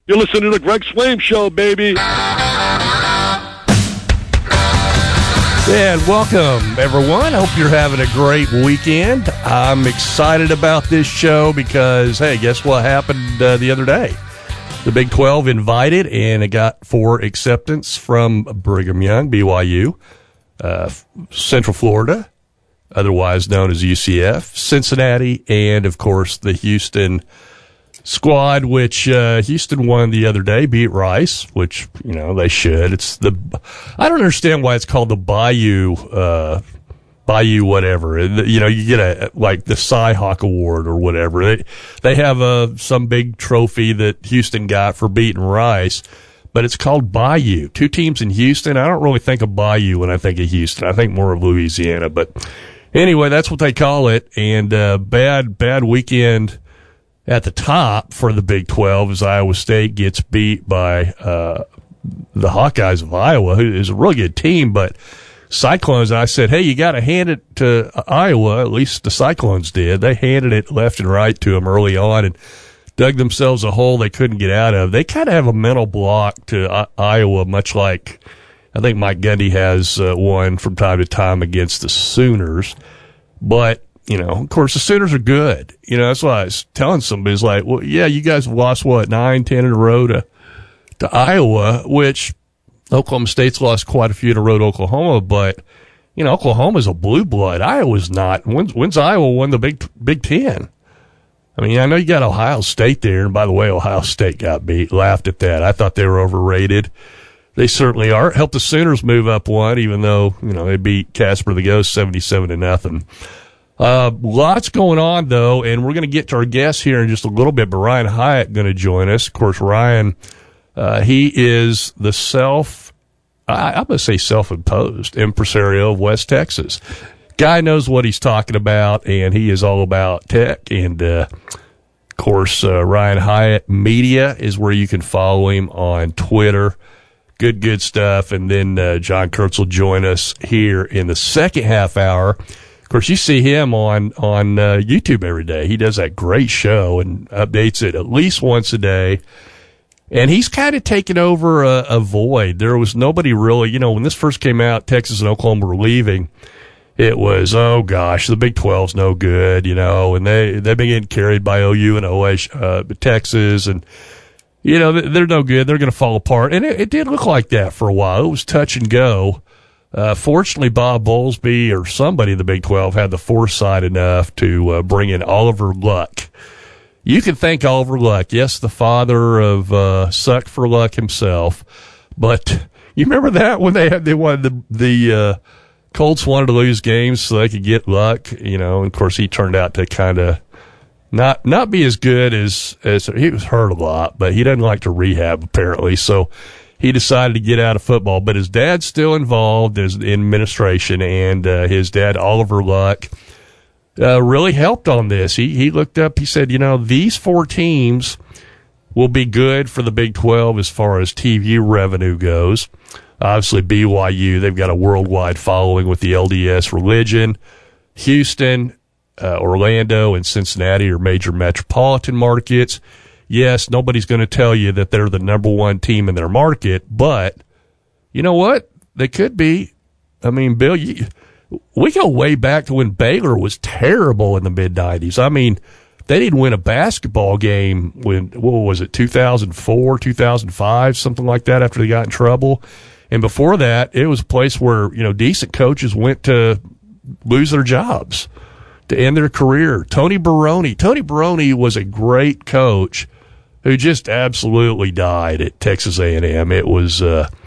You're listening to the Greg Swaim Show, baby. Yeah, and welcome, everyone. I hope you're having a great weekend. I'm excited about this show because, hey, guess what happened the other day? The Big 12 invited, and it got for acceptance from Brigham Young, BYU, Central Florida, otherwise known as UCF, Cincinnati, and, of course, the Houston squad, which Houston won the other day, beat Rice, which, you know, they should. I don't understand why it's called the Bayou whatever. You know, you get the Cy Hawk Award or whatever. They have some big trophy that Houston got for beating Rice, but it's called Bayou. Two teams in Houston. I don't really think of Bayou when I think of Houston. I think more of Louisiana, but anyway, that's what they call it. And bad weekend at the top for the Big 12 as Iowa State gets beat by the Hawkeyes of Iowa, who is a really good team, but Cyclones, I said, hey, you got to hand it to Iowa. At least the Cyclones did. They handed it left and right to them early on and dug themselves a hole they couldn't get out of. They kind of have a mental block to Iowa, much like I think Mike Gundy has one from time to time against the Sooners. But you know, of course, the Sooners are good. You know, that's why I was telling somebody, it's like, well, yeah, you guys have lost, 9, 10 in a row to Iowa, which Oklahoma State's lost quite a few in a row to Oklahoma, but, you know, Oklahoma's a blue blood. Iowa's not. When's Iowa won the Big Ten? I mean, I know you got Ohio State there, and by the way, Ohio State got beat. Laughed at that. I thought they were overrated. They certainly are. Helped the Sooners move up one, even though, you know, they beat Casper the Ghost 77-0. Lots going on, though, and we're going to get to our guests here in just a little bit, but Ryan Hyatt going to join us. Of course, Ryan, he is the I'm going to say self-imposed impresario of West Texas. Guy knows what he's talking about, and he is all about tech. And, of course, Ryan Hyatt Media is where you can follow him on Twitter. Good stuff. And then John Kurtz will join us here in the second half hour. Of course, you see him on YouTube every day. He does that great show and updates it at least once a day. And he's kind of taken over a void. There was nobody really, you know, when this first came out, Texas and Oklahoma were leaving. It was, oh gosh, the Big 12's no good, you know, and they've been getting carried by OU and Texas, and you know, they're no good. They're going to fall apart. And it did look like that for a while. It was touch and go. Fortunately, Bob Bowlesby or somebody in the Big 12 had the foresight enough to bring in Oliver Luck. You can thank Oliver Luck. Yes, the father of Suck for Luck himself. But you remember that when they wanted the Colts wanted to lose games so they could get Luck, you know, and of course he turned out to kind of not be as good as he was hurt a lot, but he doesn't like to rehab apparently. So he decided to get out of football, but his dad's still involved in administration, and his dad, Oliver Luck, really helped on this. He looked up, he said, you know, these 4 teams will be good for the Big 12 as far as TV revenue goes. Obviously, BYU, they've got a worldwide following with the LDS religion. Houston, Orlando, and Cincinnati are major metropolitan markets. Yes, nobody's going to tell you that they're the number one team in their market, but you know what? They could be. I mean, Bill, we go way back to when Baylor was terrible in the mid-'90s. I mean, they didn't win a basketball game when, what was it, 2004, 2005, something like that, after they got in trouble. And before that, it was a place where, you know, decent coaches went to lose their jobs to end their career. Tony Barone was a great coach who just absolutely died at Texas A&M. It was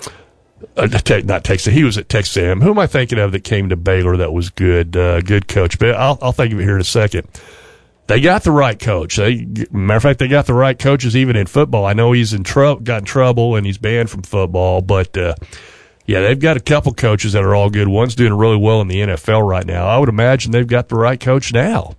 not Texas. He was at Texas A&M. Who am I thinking of that came to Baylor that was good coach? But I'll think of it here in a second. They got the right coach. Matter of fact, they got the right coaches even in football. I know he's got in trouble and he's banned from football, but yeah, they've got a couple coaches that are all good. One's doing really well in the NFL right now. I would imagine they've got the right coach now.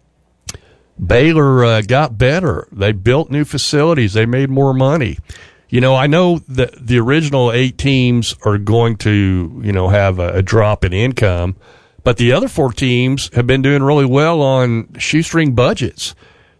Baylor got better. They built new facilities. They made more money. You know, I know that the original 8 teams are going to, you know, have a drop in income, but the other 4 teams have been doing really well on shoestring budgets.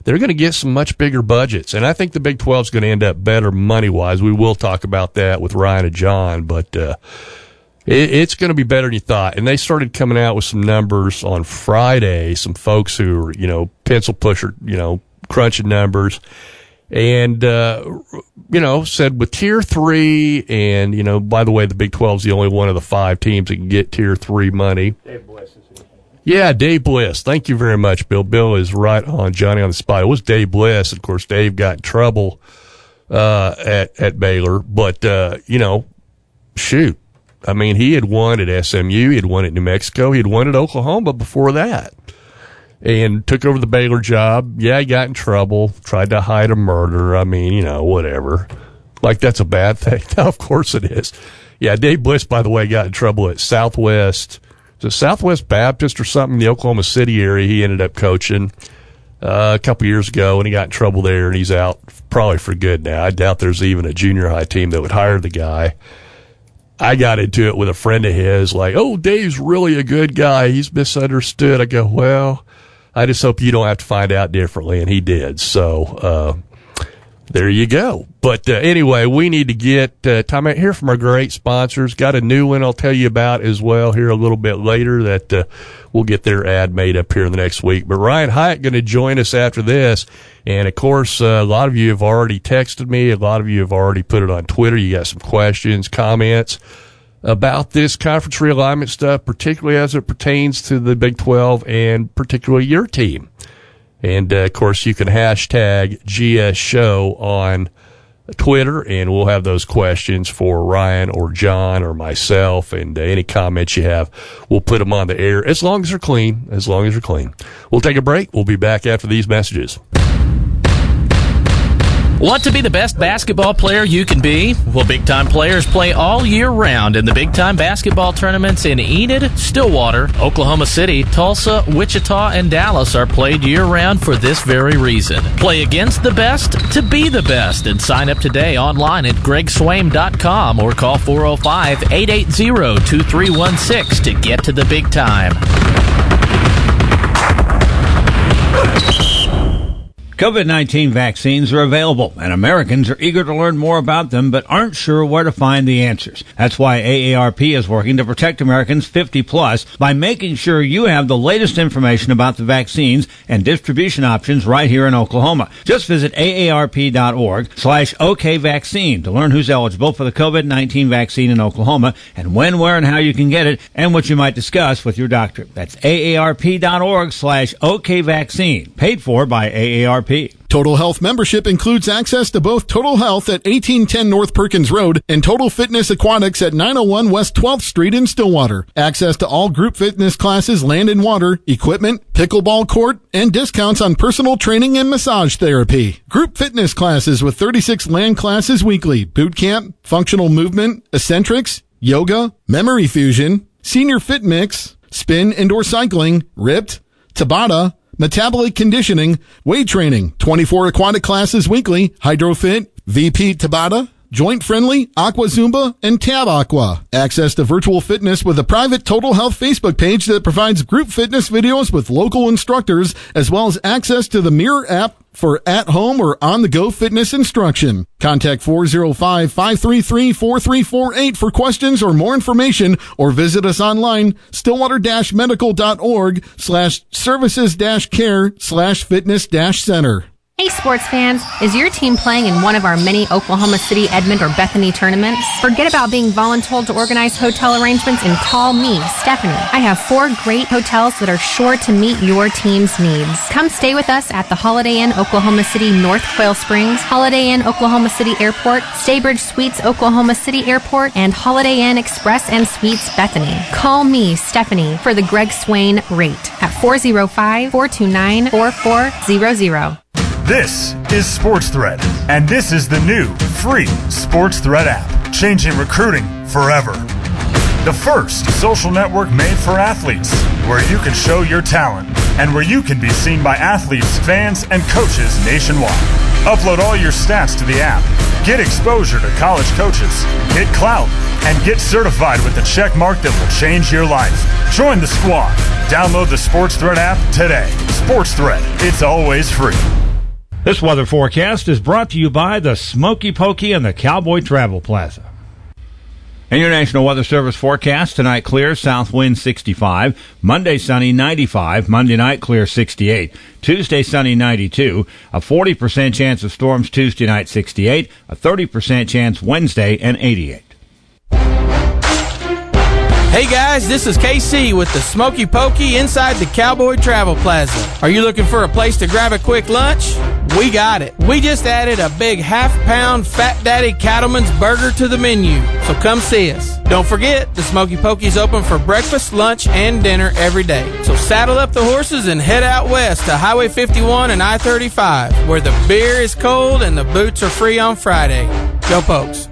they're going to get some much bigger budgets. And I think the Big 12 is going to end up better money-wise. We will talk about that with Ryan and John, but it's going to be better than you thought. And they started coming out with some numbers on Friday, some folks who are, pencil pusher, crunching numbers. And, said with Tier 3 and, by the way, the Big 12 is the only one of the 5 teams that can get Tier 3 money. Dave Bliss is here. Yeah, Dave Bliss. Thank you very much, Bill. Bill is right on Johnny on the spot. It was Dave Bliss. Of course, Dave got in trouble at Baylor. But, shoot. I mean, he had won at SMU. He had won at New Mexico. He had won at Oklahoma before that. And took over the Baylor job. Yeah, he got in trouble. Tried to hide a murder. I mean, whatever. Like, that's a bad thing. No, of course it is. Yeah, Dave Bliss, by the way, got in trouble at Southwest Baptist or something, the Oklahoma City area. He ended up coaching a couple years ago, and he got in trouble there, and he's out probably for good now. I doubt there's even a junior high team that would hire the guy. I got into it with a friend of his, like, oh, Dave's really a good guy. He's misunderstood. I go, well, I just hope you don't have to find out differently, and he did. So there you go. But anyway, we need to get time out here from our great sponsors. Got a new one I'll tell you about as well here a little bit later that we'll get their ad made up here in the next week. But Ryan Hyatt going to join us after this. And, of course, a lot of you have already texted me. A lot of you have already put it on Twitter. You got some questions, comments about this conference realignment stuff, particularly as it pertains to the Big 12 and particularly your team. And, of course, you can hashtag GS Show on Twitter, and we'll have those questions for Ryan or John or myself, and any comments you have, we'll put them on the air as long as they're clean, We'll take a break. We'll be back after these messages. Want to be the best basketball player you can be? Well, big-time players play all year round in the big-time basketball tournaments in Enid, Stillwater, Oklahoma City, Tulsa, Wichita, and Dallas are played year-round for this very reason. Play against the best to be the best, and sign up today online at gregswame.com or call 405-880-2316 to get to the big time. COVID-19 vaccines are available, and Americans are eager to learn more about them but aren't sure where to find the answers. That's why AARP is working to protect Americans 50-plus by making sure you have the latest information about the vaccines and distribution options right here in Oklahoma. Just visit aarp.org/OKVaccine to learn who's eligible for the COVID-19 vaccine in Oklahoma and when, where, and how you can get it and what you might discuss with your doctor. That's aarp.org/OKVaccine, paid for by AARP. Total Health membership includes access to both Total Health at 1810 North Perkins Road and Total Fitness Aquatics at 901 West 12th Street in Stillwater. Access to all group fitness classes, land and water, equipment, pickleball court, and discounts on personal training and massage therapy. Group fitness classes with 36 land classes weekly, boot camp, functional movement, eccentrics, yoga, memory fusion, senior fit mix, spin indoor cycling, ripped, Tabata, metabolic conditioning, weight training, 24 aquatic classes weekly, hydrofit, VP Tabata, joint friendly, Aqua Zumba, and Tab Aqua. Access to virtual fitness with a private Total Health Facebook page that provides group fitness videos with local instructors, as well as access to the Mirror app for at-home or on-the-go fitness instruction. Contact 405-533-4348 for questions or more information, or visit us online, stillwater-medical.org/services-care/fitness-center. Hey sports fans, is your team playing in one of our many Oklahoma City, Edmond, or Bethany tournaments? Forget about being voluntold to organize hotel arrangements and call me, Stephanie. I have 4 great hotels that are sure to meet your team's needs. Come stay with us at the Holiday Inn Oklahoma City North Quail Springs, Holiday Inn Oklahoma City Airport, Staybridge Suites Oklahoma City Airport, and Holiday Inn Express and Suites Bethany. Call me, Stephanie, for the Greg Swain rate at 405-429-4400. This is Sports Thread, and this is the new free Sports Thread app, changing recruiting forever. The first social network made for athletes, where you can show your talent and where you can be seen by athletes, fans, and coaches nationwide. Upload all your stats to the app, get exposure to college coaches, get clout, and get certified with the check mark that will change your life. Join the squad. Download the Sports Thread app today. Sports Thread, it's always free. This weather forecast is brought to you by the Smoky Pokey and the Cowboy Travel Plaza. In your National Weather Service forecast, tonight clear, south wind 65. Monday sunny 95. Monday night clear 68. Tuesday sunny 92. A 40% chance of storms Tuesday night 68. A 30% chance Wednesday and 88. Hey guys, this is KC with the Smoky Pokey inside the Cowboy Travel Plaza. Are you looking for a place to grab a quick lunch? We got it. We just added a big half-pound Fat Daddy Cattleman's Burger to the menu, so come see us. Don't forget, the Smoky Pokey's open for breakfast, lunch, and dinner every day. So saddle up the horses and head out west to Highway 51 and I-35, where the beer is cold and the boots are free on Friday. Go Pokes.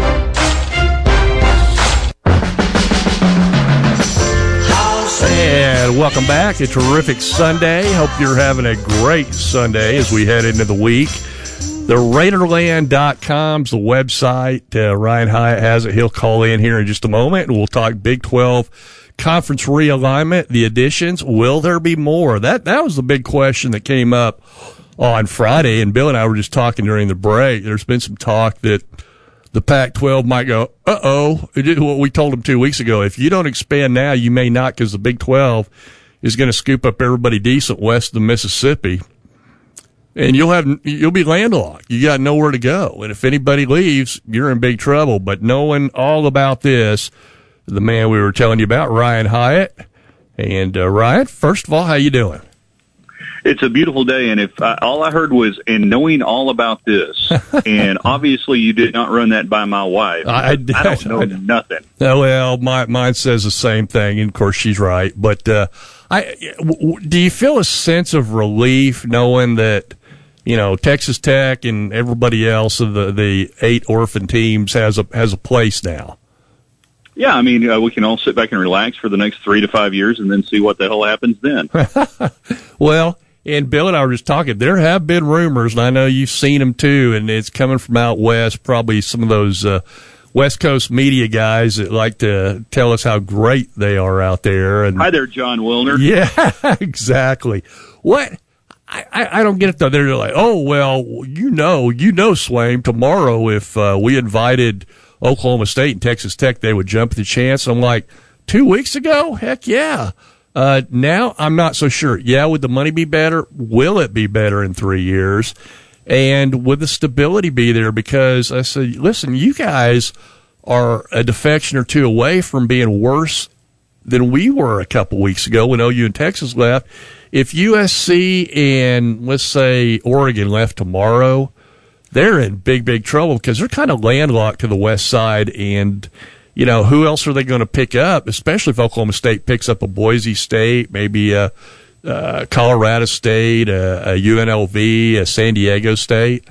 And welcome back. A terrific Sunday. Hope you're having a great Sunday as we head into the week. The Raiderland.com's the website. Ryan Hyatt has it. He'll call in here in just a moment, and we'll talk Big 12 conference realignment, the additions. Will there be more? That was the big question that came up on Friday, and Bill and I were just talking during the break. There's been some talk that the Pac-12 might go, what we told them 2 weeks ago. If you don't expand now, you may not, because the Big 12 is going to scoop up everybody decent west of the Mississippi, and you'll be landlocked. You got nowhere to go, and if anybody leaves, you're in big trouble. But knowing all about this, the man we were telling you about, Ryan Hyatt, and Ryan, first of all, how you doing? It's a beautiful day, and if all I heard was, and knowing all about this, and obviously you did not run that by my wife. I don't know nothing. Well, mine says the same thing, and of course she's right. But do you feel a sense of relief knowing that, Texas Tech and everybody else of the 8 orphan teams has a place now? Yeah, I mean, we can all sit back and relax for the next 3 to 5 years and then see what the hell happens then. Well, and Bill and I were just talking, there have been rumors, and I know you've seen them too, and it's coming from out west, probably some of those West Coast media guys that like to tell us how great they are out there. And hi there, John Wilner. Yeah, exactly. What? I don't get it, though. They're like, oh, well, Swaim, tomorrow if we invited Oklahoma State and Texas Tech, they would jump at the chance. I'm like, 2 weeks ago? Heck yeah. Now I'm not so sure. Yeah, would the money be better? Will it be better in 3 years? And would the stability be there? Because I said, listen, you guys are a defection or two away from being worse than we were a couple weeks ago when OU and Texas left. If USC and, let's say, Oregon left tomorrow, they're in big, big trouble because they're kind of landlocked to the west side. And, who else are they going to pick up, especially if Oklahoma State picks up a Boise State, maybe a Colorado State, a UNLV, a San Diego State?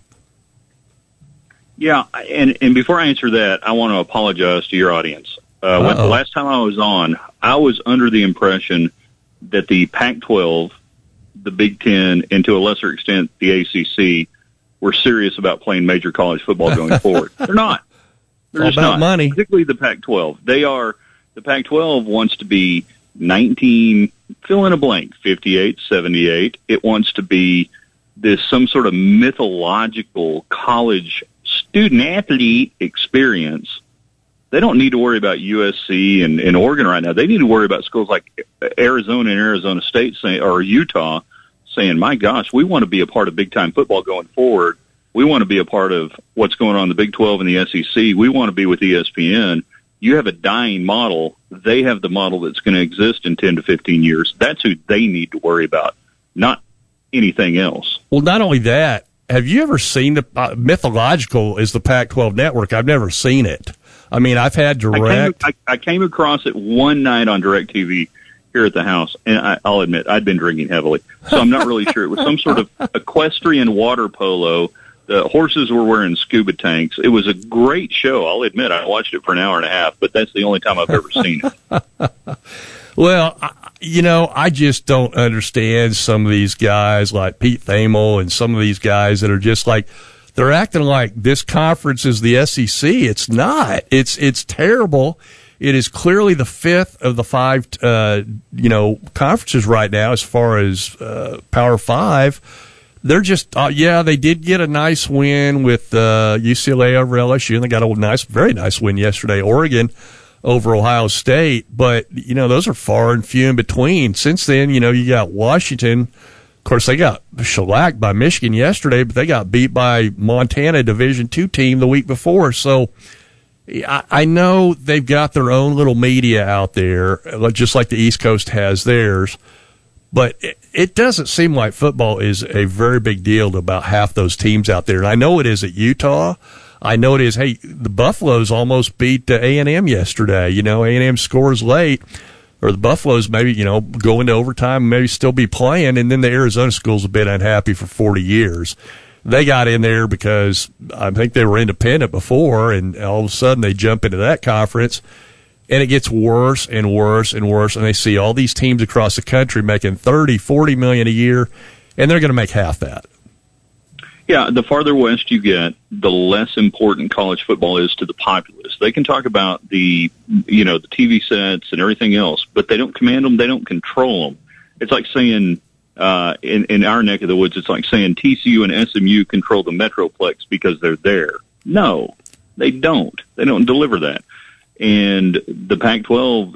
Yeah, and before I answer that, I want to apologize to your audience. The last time I was on, I was under the impression that the Pac-12, the Big Ten, and to a lesser extent the ACC were serious about playing major college football going forward. They're not. They're just not. Money. Particularly the Pac-12. The Pac-12 wants to be 19, fill in a blank, 58, 78. It wants to be some sort of mythological college student-athlete experience. They don't need to worry about USC and Oregon right now. They need to worry about schools like Arizona and Arizona State or Utah saying, my gosh, we want to be a part of big-time football going forward. We want to be a part of what's going on in the Big 12 and the SEC. We want to be with ESPN. You have a dying model. They have the model that's going to exist in 10 to 15 years. That's who they need to worry about, not anything else. Well, not only that, have you ever seen the mythological is the Pac-12 network? I've never seen it. I mean, I've had direct. I came across it one night on DirecTV here at the house, and I'll admit I'd been drinking heavily, so I'm not really sure. It was some sort of equestrian water polo. The horses were wearing scuba tanks. It was a great show. I'll admit I watched it for an hour and a half, but that's the only time I've ever seen it. Well, I just don't understand some of these guys like Pete Thamel and some of these guys that are just like, they're acting like this conference is the SEC. It's not. It's terrible. It is clearly the fifth of the 5, conferences right now as far as Power 5. they're just, they did get a nice win with UCLA over LSU, and they got a very nice win yesterday, Oregon over Ohio State. But, those are far and few in between. Since then, you got Washington. Of course, they got shellacked by Michigan yesterday, but they got beat by Montana Division II team the week before. So I know they've got their own little media out there, just like the East Coast has theirs. But it doesn't seem like football is a very big deal to about half those teams out there. And I know it is at Utah. I know it is. Hey, the Buffaloes almost beat A&M yesterday. A&M scores late, or the Buffaloes maybe, go into overtime and maybe still be playing. And then the Arizona schools have been unhappy for 40 years. They got in there because I think they were independent before, and all of a sudden they jump into that conference. And it gets worse and worse and worse, and they see all these teams across the country making $30, $40 million a year, and they're going to make half that. Yeah, the farther west you get, the less important college football is to the populace. They can talk about the TV sets and everything else, but they don't command them, they don't control them. It's like saying, in our neck of the woods, it's like saying TCU and SMU control the Metroplex because they're there. No, they don't. They don't deliver that. And the Pac-12,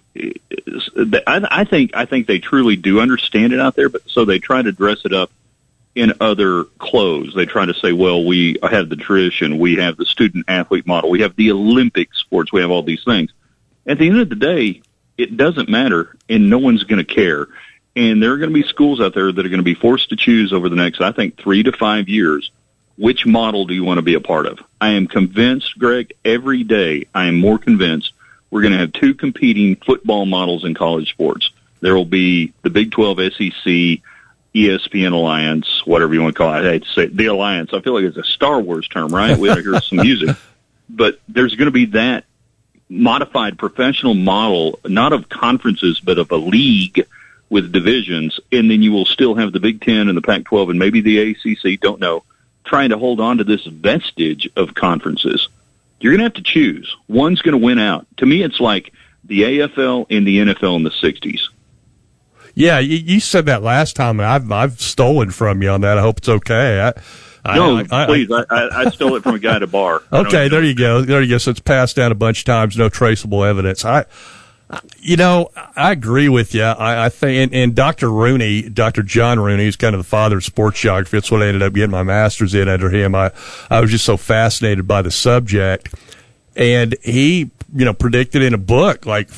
I think they truly do understand it out there, but so they try to dress it up in other clothes. They try to say, well, we have the tradition, we have the student-athlete model, we have the Olympic sports, we have all these things. At the end of the day, it doesn't matter, and no one's going to care. And there are going to be schools out there that are going to be forced to choose over the next, I think, 3 to 5 years. Which model do you want to be a part of? I am convinced, Greg, every day I am more convinced we're going to have 2 competing football models in college sports. There will be the Big 12, SEC, ESPN Alliance, whatever you want to call it. I hate to say it, the Alliance. I feel like it's a Star Wars term, right? We ought to hear some music. But there's going to be that modified professional model, not of conferences, but of a league with divisions. And then you will still have the Big 10 and the Pac-12 and maybe the ACC, don't know, trying to hold on to this vestige of conferences. You're going to have to choose. One's going to win out. To me, it's like the AFL and the NFL in the 60s. Yeah, you said that last time, and I've stolen from you on that. I hope it's okay. Please. I stole it from a guy at a bar. Okay, there you go. So it's passed down a bunch of times, no traceable evidence. I agree with you. I think, and Dr. John Rooney, who's kind of the father of sports geography. That's what I ended up getting my master's in under him. I was just so fascinated by the subject. And he, predicted in a book like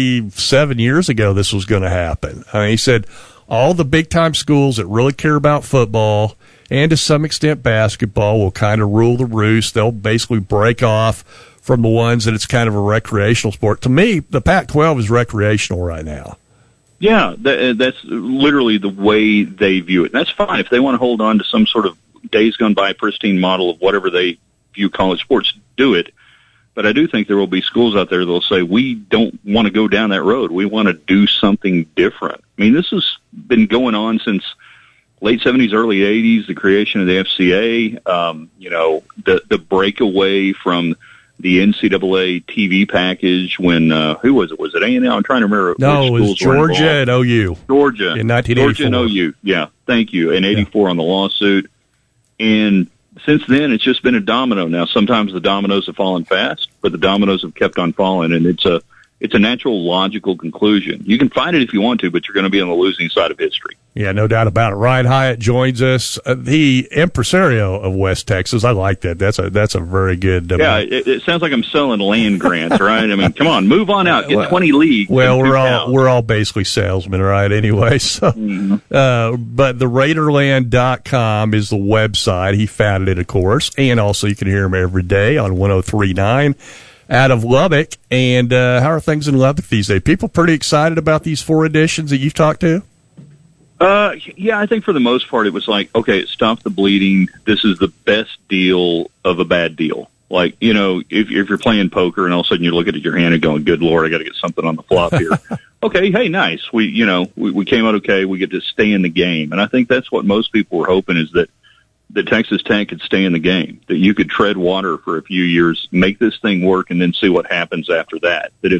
47 years ago this was going to happen. I mean, he said all the big-time schools that really care about football and to some extent basketball will kind of rule the roost. They'll basically break off from the ones that it's kind of a recreational sport. To me, the Pac-12 is recreational right now. Yeah, that's literally the way they view it. And that's fine. If they want to hold on to some sort of days gone by pristine model of whatever they view college sports, do it. But I do think there will be schools out there that will say, we don't want to go down that road. We want to do something different. I mean, this has been going on since late 70s, early 80s, the creation of the FCA, the breakaway from the NCAA TV package when, who was it? Was it A&M? I'm trying to remember. No, it was Georgia and OU. Georgia. In 1984. Georgia and OU, yeah. Thank you. In 84 on the lawsuit. And since then, it's just been a domino. Now, sometimes the dominoes have fallen fast, but the dominoes have kept on falling, and it's a natural, logical conclusion. You can fight it if you want to, but you're going to be on the losing side of history. Yeah, no doubt about it. Ryan Hyatt joins us, the impresario of West Texas. I like that. That's a very good. It sounds like I'm selling land grants, right? I mean, come on, move on out, get 20 leagues. Well, we're all basically salesmen, right? Anyway, so but the Raiderland.com is the website. He founded it, of course, and also you can hear him every day on 103.9. Out of Lubbock. And how are things in Lubbock these days? People pretty excited about these 4 editions that you've talked to? Yeah, I think for the most part it was like, okay, stop the bleeding. This is the best deal of a bad deal. Like, if you're playing poker and all of a sudden you're looking at your hand and going, good Lord, I got to get something on the flop here. Okay, hey, nice. We came out okay. We get to stay in the game. And I think that's what most people were hoping, is that Texas Tech could stay in the game, that you could tread water for a few years, make this thing work, and then see what happens after that. That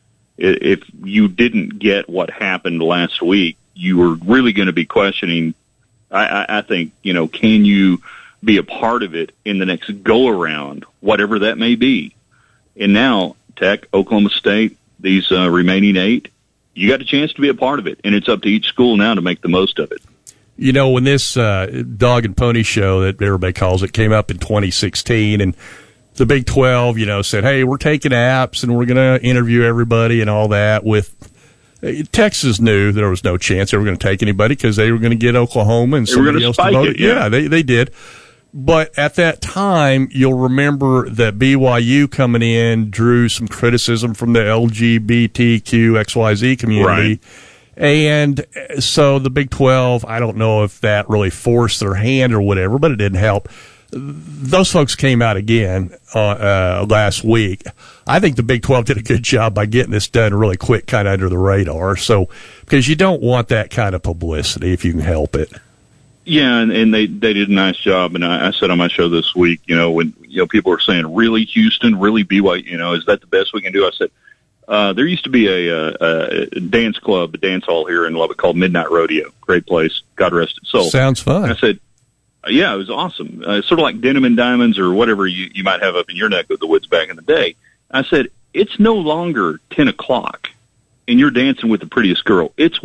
if you didn't get what happened last week, you were really going to be questioning, I think, can you be a part of it in the next go-around, whatever that may be? And now, Tech, Oklahoma State, these remaining 8, you got a chance to be a part of it, and it's up to each school now to make the most of it. When this dog and pony show that everybody calls it came up in 2016, and the Big 12, said, hey, we're taking apps, and we're going to interview everybody and all that. With Texas knew there was no chance they were going to take anybody because they were going to get Oklahoma and somebody else to vote. Yeah, they did. But at that time, you'll remember that BYU coming in drew some criticism from the LGBTQ XYZ community. Right. And so the Big 12, I don't know if that really forced their hand or whatever, but it didn't help. Those folks came out again last week. I think the Big 12 did a good job by getting this done really quick, kind of under the radar. So, because you don't want that kind of publicity if you can help it. Yeah, and they did a nice job. And I said on my show this week, when people were saying, really, Houston, really BYU, is that the best we can do? I said, there used to be a dance club, a dance hall here in Lubbock called Midnight Rodeo. Great place. God rest its soul. Sounds fun. I said, yeah, it was awesome. Sort of like Denim and Diamonds or whatever you might have up in your neck of the woods back in the day. I said, it's no longer 10 o'clock and you're dancing with the prettiest girl. It's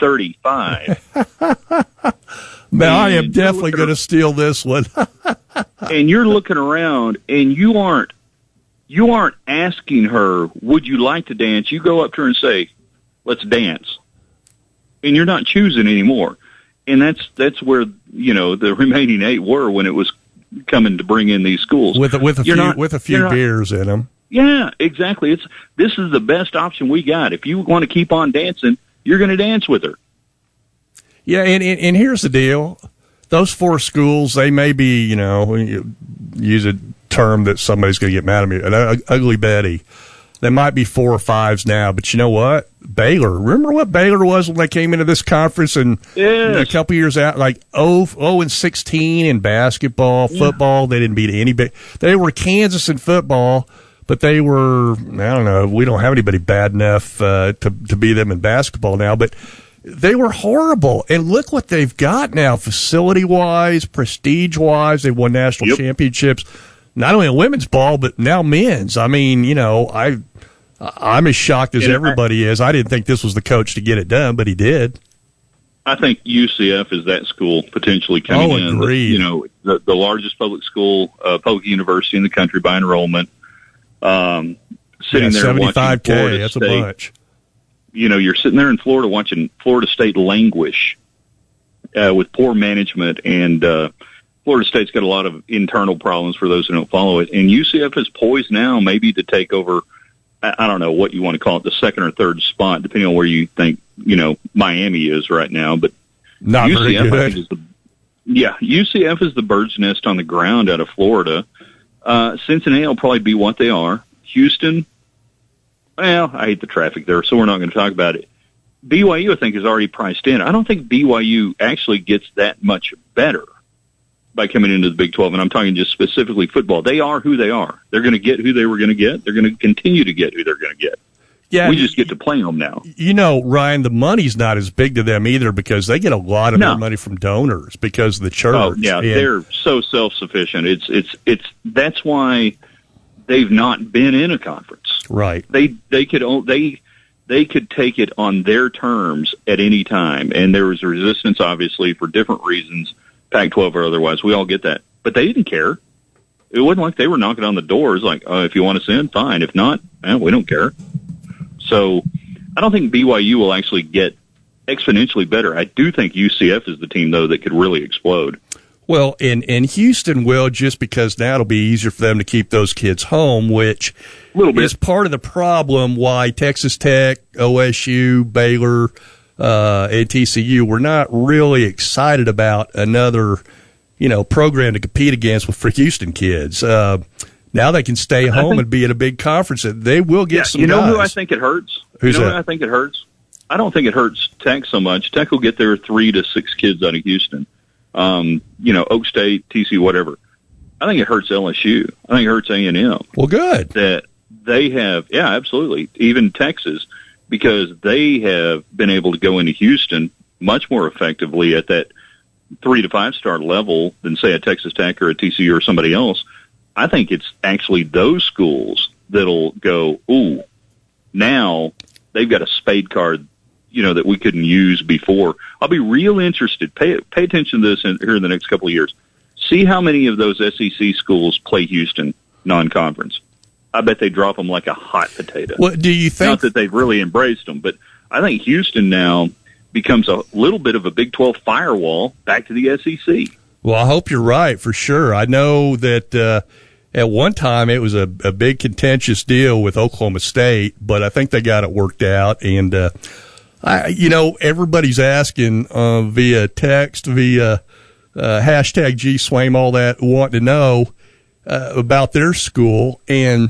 1:35. Man, I am definitely going to steal this one. And you're looking around and you aren't asking her, would you like to dance? You go up to her and say, let's dance. And you're not choosing anymore. And that's where, the remaining 8 were when it was coming to bring in these schools. With a few beers in them. Yeah, exactly. This is the best option we got. If you want to keep on dancing, you're going to dance with her. Yeah, and here's the deal. Those 4 schools, they may be, use a term that somebody's going to get mad at me, an ugly Betty. They might be 4 or 5s now, but you know what? Baylor. Remember what Baylor was when they came into this conference and a couple years out, like 0-16 in basketball, football. They didn't beat anybody. They were Kansas in football, but they were, I don't know, we don't have anybody bad enough to beat them in basketball now, but they were horrible. And look what they've got now, facility-wise, prestige-wise. They've won national championships. Not only in women's ball, but now men's. I mean, I'm as shocked as everybody is. I didn't think this was the coach to get it done, but he did. I think UCF is that school potentially coming in. Agreed. The largest public school, public university in the country by enrollment. Sitting there watching Florida that's State. A bunch. You're sitting there in Florida watching Florida State languish with poor management, and Florida State's got a lot of internal problems for those who don't follow it. And UCF is poised now maybe to take over, I don't know what you want to call it, the second or third spot, depending on where you think, Miami is right now. But not UCF, very I think, UCF is the bird's nest on the ground out of Florida. Cincinnati will probably be what they are. Houston, well, I hate the traffic there, so we're not going to talk about it. BYU, I think, is already priced in. I don't think BYU actually gets that much better by coming into the Big 12, and I'm talking just specifically football. They are who they are. They're going to get who they were going to get. They're going to continue to get who they're going to get. Yeah, we just get to play them now. Ryan, the money's not as big to them either because they get a lot of their money from donors because of the church. Oh, yeah, they're so self-sufficient. It's that's why they've not been in a conference. Right. They could take it on their terms at any time, and there was resistance, obviously, for different reasons, Pac-12 or otherwise. We all get that. But they didn't care. It wasn't like they were knocking on the doors like, if you want us in, fine. If not, we don't care. So I don't think BYU will actually get exponentially better. I do think UCF is the team, though, that could really explode. Well, and Houston will, just because now it'll be easier for them to keep those kids home, which is part of the problem why Texas Tech, OSU, Baylor, and TCU were not really excited about another, program to compete against for Houston kids. Now they can stay home and be in a big conference. They will get some guys. You know who I think it hurts? Who's that? Who I think it hurts? I don't think it hurts Tech so much. Tech will get their 3 to 6 kids out of Houston. Oak State, TCU, whatever. I think it hurts LSU. I think it hurts A&M. Well, good. That they have, absolutely. Even Texas, because they have been able to go into Houston much more effectively at that, 3 to 5 star level than, say, a Texas Tech or a TCU or somebody else, I think it's actually those schools that'll go, ooh, now they've got a spade card, that we couldn't use before. I'll be real interested. Pay attention to this here in the next couple of years. See how many of those SEC schools play Houston non-conference. I bet they drop them like a hot potato. What do you think? Not that they've really embraced them, but I think Houston now becomes a little bit of a Big 12 firewall back to the SEC. Well, I hope you're right for sure. I know that at one time it was a big contentious deal with Oklahoma State, but I think they got it worked out. And, everybody's asking via text, via hashtag GSWAM, all that, wanting to know about their school. And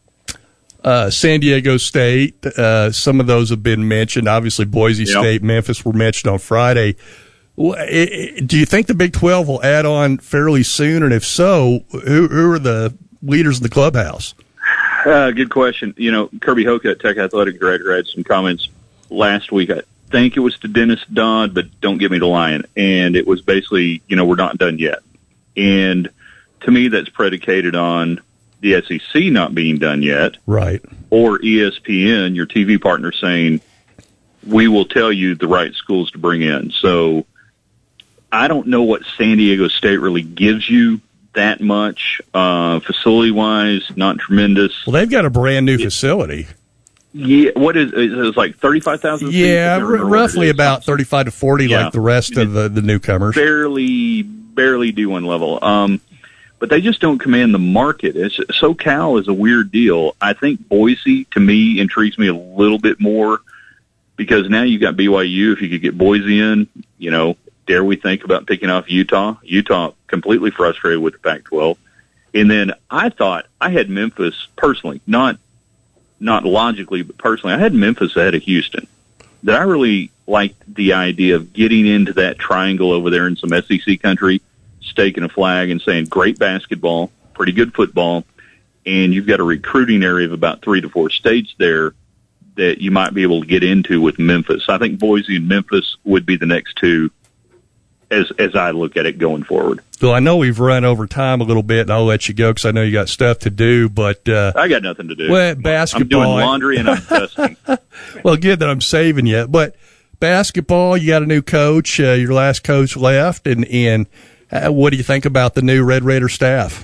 San Diego State, some of those have been mentioned. Obviously, Boise State, Memphis were mentioned on Friday. Do you think the Big 12 will add on fairly soon? And if so, who are the leaders in the clubhouse? Good question. Kirby Hocutt, Tech Athletic Director, had some comments last week. I think it was to Dennis Dodd, but don't get me to lying. And it was basically, we're not done yet. And to me, that's predicated on the SEC not being done yet. Right. Or ESPN, your TV partner, saying, we will tell you the right schools to bring in. So I don't know what San Diego State really gives you that much. Facility-wise, not tremendous. Well, they've got a brand-new facility. Yeah, what is it? Like 35,000 seats? Yeah, roughly about 35 to 40, like the rest of the newcomers. Barely D1 level. But they just don't command the market. SoCal is a weird deal. I think Boise, to me, intrigues me a little bit more because now you got BYU. If you could get Boise in, dare we think about picking off Utah? Utah completely frustrated with the Pac-12. And then I thought I had Memphis personally, not logically, but personally, I had Memphis ahead of Houston. That I really liked the idea of getting into that triangle over there in some SEC country, staking a flag and saying great basketball, pretty good football, and you've got a recruiting area of about 3 to 4 states there that you might be able to get into with Memphis. I think Boise and Memphis would be the next two as I look at it going forward. Well, I know we've run over time a little bit, and I'll let you go because I know you got stuff to do. But I got nothing to do. Well, basketball. I'm doing laundry and I'm dusting. Well, good that I'm saving you. But basketball, you got a new coach. Your last coach left, and what do you think about the new Red Raider staff?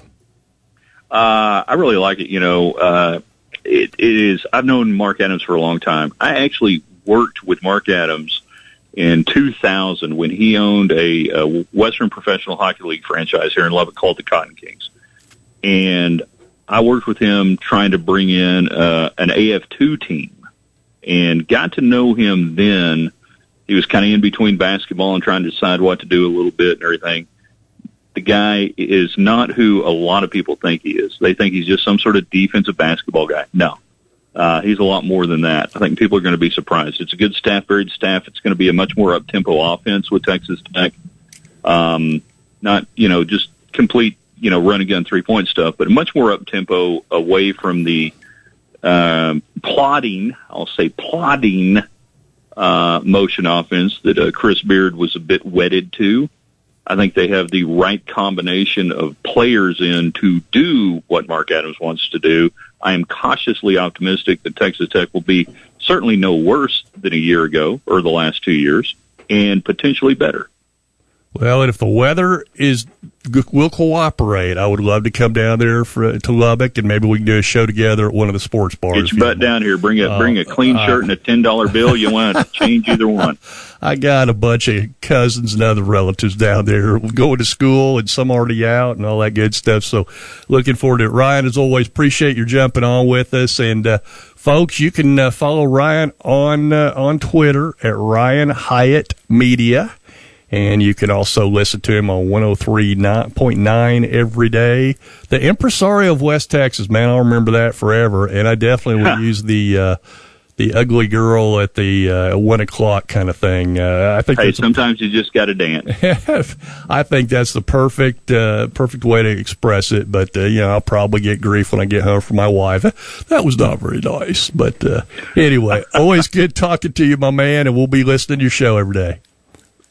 I really like it. It is. I've known Mark Adams for a long time. I actually worked with Mark Adams in 2000 when he owned a Western Professional Hockey League franchise here in Lubbock called the Cotton Kings. And I worked with him trying to bring in an AF2 team and got to know him then. He was kind of in between basketball and trying to decide what to do a little bit and everything. The guy is not who a lot of people think he is. They think he's just some sort of defensive basketball guy. No. He's a lot more than that. I think people are going to be surprised. It's a good staff, varied staff. It's going to be a much more up-tempo offense with Texas Tech. Not, just complete, run-and-gun three-point stuff, but much more up-tempo away from the plodding motion offense that Chris Beard was a bit wedded to. I think they have the right combination of players in to do what Mark Adams wants to do. I am cautiously optimistic that Texas Tech will be certainly no worse than a year ago or the last 2 years and potentially better. Well, and if the weather will cooperate, I would love to come down there to Lubbock, and maybe we can do a show together at one of the sports bars. Get your butt down here. Bring a clean shirt and a $10 bill. You want to change either one. I got a bunch of cousins and other relatives down there going to school, and some already out and all that good stuff. So looking forward to it. Ryan, as always, appreciate your jumping on with us. And folks, you can follow Ryan on Twitter at Ryan Hyatt Media. And you can also listen to him on 103.9 every day. The Impresario of West Texas, man, I'll remember that forever. And I definitely would use the ugly girl at the 1 o'clock kind of thing. I think sometimes you just got to dance. I think that's the perfect way to express it. But I'll probably get grief when I get home from my wife. That was not very nice. But anyway, always good talking to you, my man, and we'll be listening to your show every day.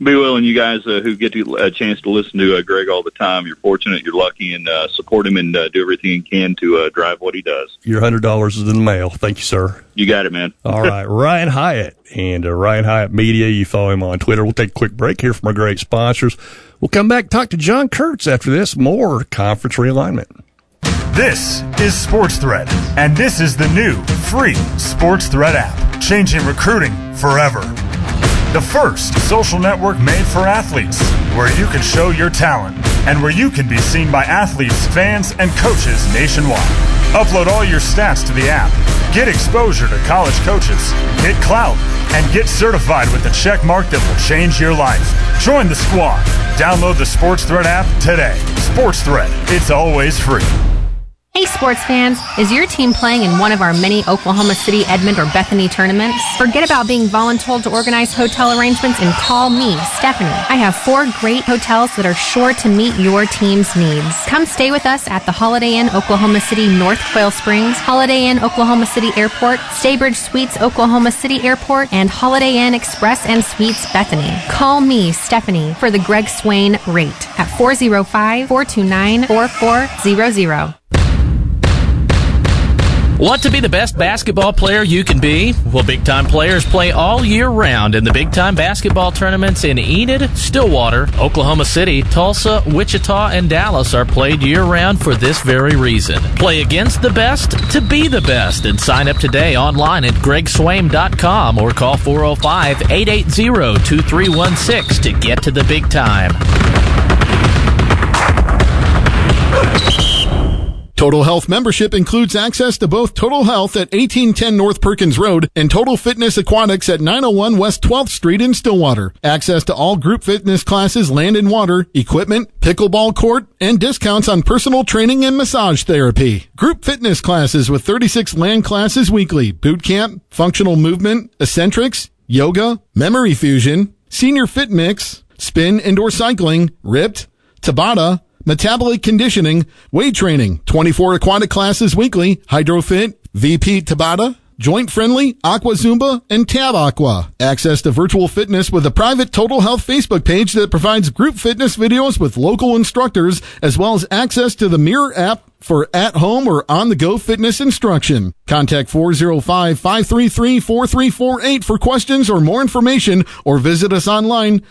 Be well, and you guys who get a chance to listen to Greg all the time, you're fortunate, you're lucky, and support him and do everything you can to drive what he does. Your $100 is in the mail. Thank you, sir. You got it, man. All right, Ryan Hyatt and Ryan Hyatt Media. You follow him on Twitter. We'll take a quick break here from our great sponsors. We'll come back and talk to John Kurtz after this. More conference realignment. This is Sports Thread, and this is the new free Sports Thread app, changing recruiting forever. The first social network made for athletes, where you can show your talent and where you can be seen by athletes, fans, and coaches nationwide. Upload all your stats to the app, get exposure to college coaches, get clout, and get certified with the check mark that will change your life. Join the squad. Download the Sports Thread app today. Sports Thread, it's always free. Hey sports fans, is your team playing in one of our many Oklahoma City, Edmond, or Bethany tournaments? Forget about being voluntold to organize hotel arrangements and call me, Stephanie. I have 4 great hotels that are sure to meet your team's needs. Come stay with us at the Holiday Inn Oklahoma City North Quail Springs, Holiday Inn Oklahoma City Airport, Staybridge Suites Oklahoma City Airport, and Holiday Inn Express and Suites Bethany. Call me, Stephanie, for the Greg Swain rate at 405-429-4400. Want to be the best basketball player you can be? Well, big-time players play all year round in the big-time basketball tournaments in Enid, Stillwater, Oklahoma City, Tulsa, Wichita, and Dallas are played year-round for this very reason. Play against the best to be the best, and sign up today online at gregswaim.com or call 405-880-2316 to get to the big time. Total Health membership includes access to both Total Health at 1810 North Perkins Road and Total Fitness Aquatics at 901 West 12th Street in Stillwater. Access to all group fitness classes, land and water, equipment, pickleball court, and discounts on personal training and massage therapy. Group fitness classes with 36 land classes weekly, boot camp, functional movement, eccentrics, yoga, memory fusion, senior fit mix, spin indoor cycling, ripped, Tabata, metabolic conditioning, weight training, 24 aquatic classes weekly, hydrofit, VP Tabata, joint friendly, Aqua Zumba, and Tab Aqua. Access to virtual fitness with a private Total Health Facebook page that provides group fitness videos with local instructors, as well as access to the Mirror app for at-home or on-the-go fitness instruction. Contact 405-533-4348 for questions or more information, or visit us online,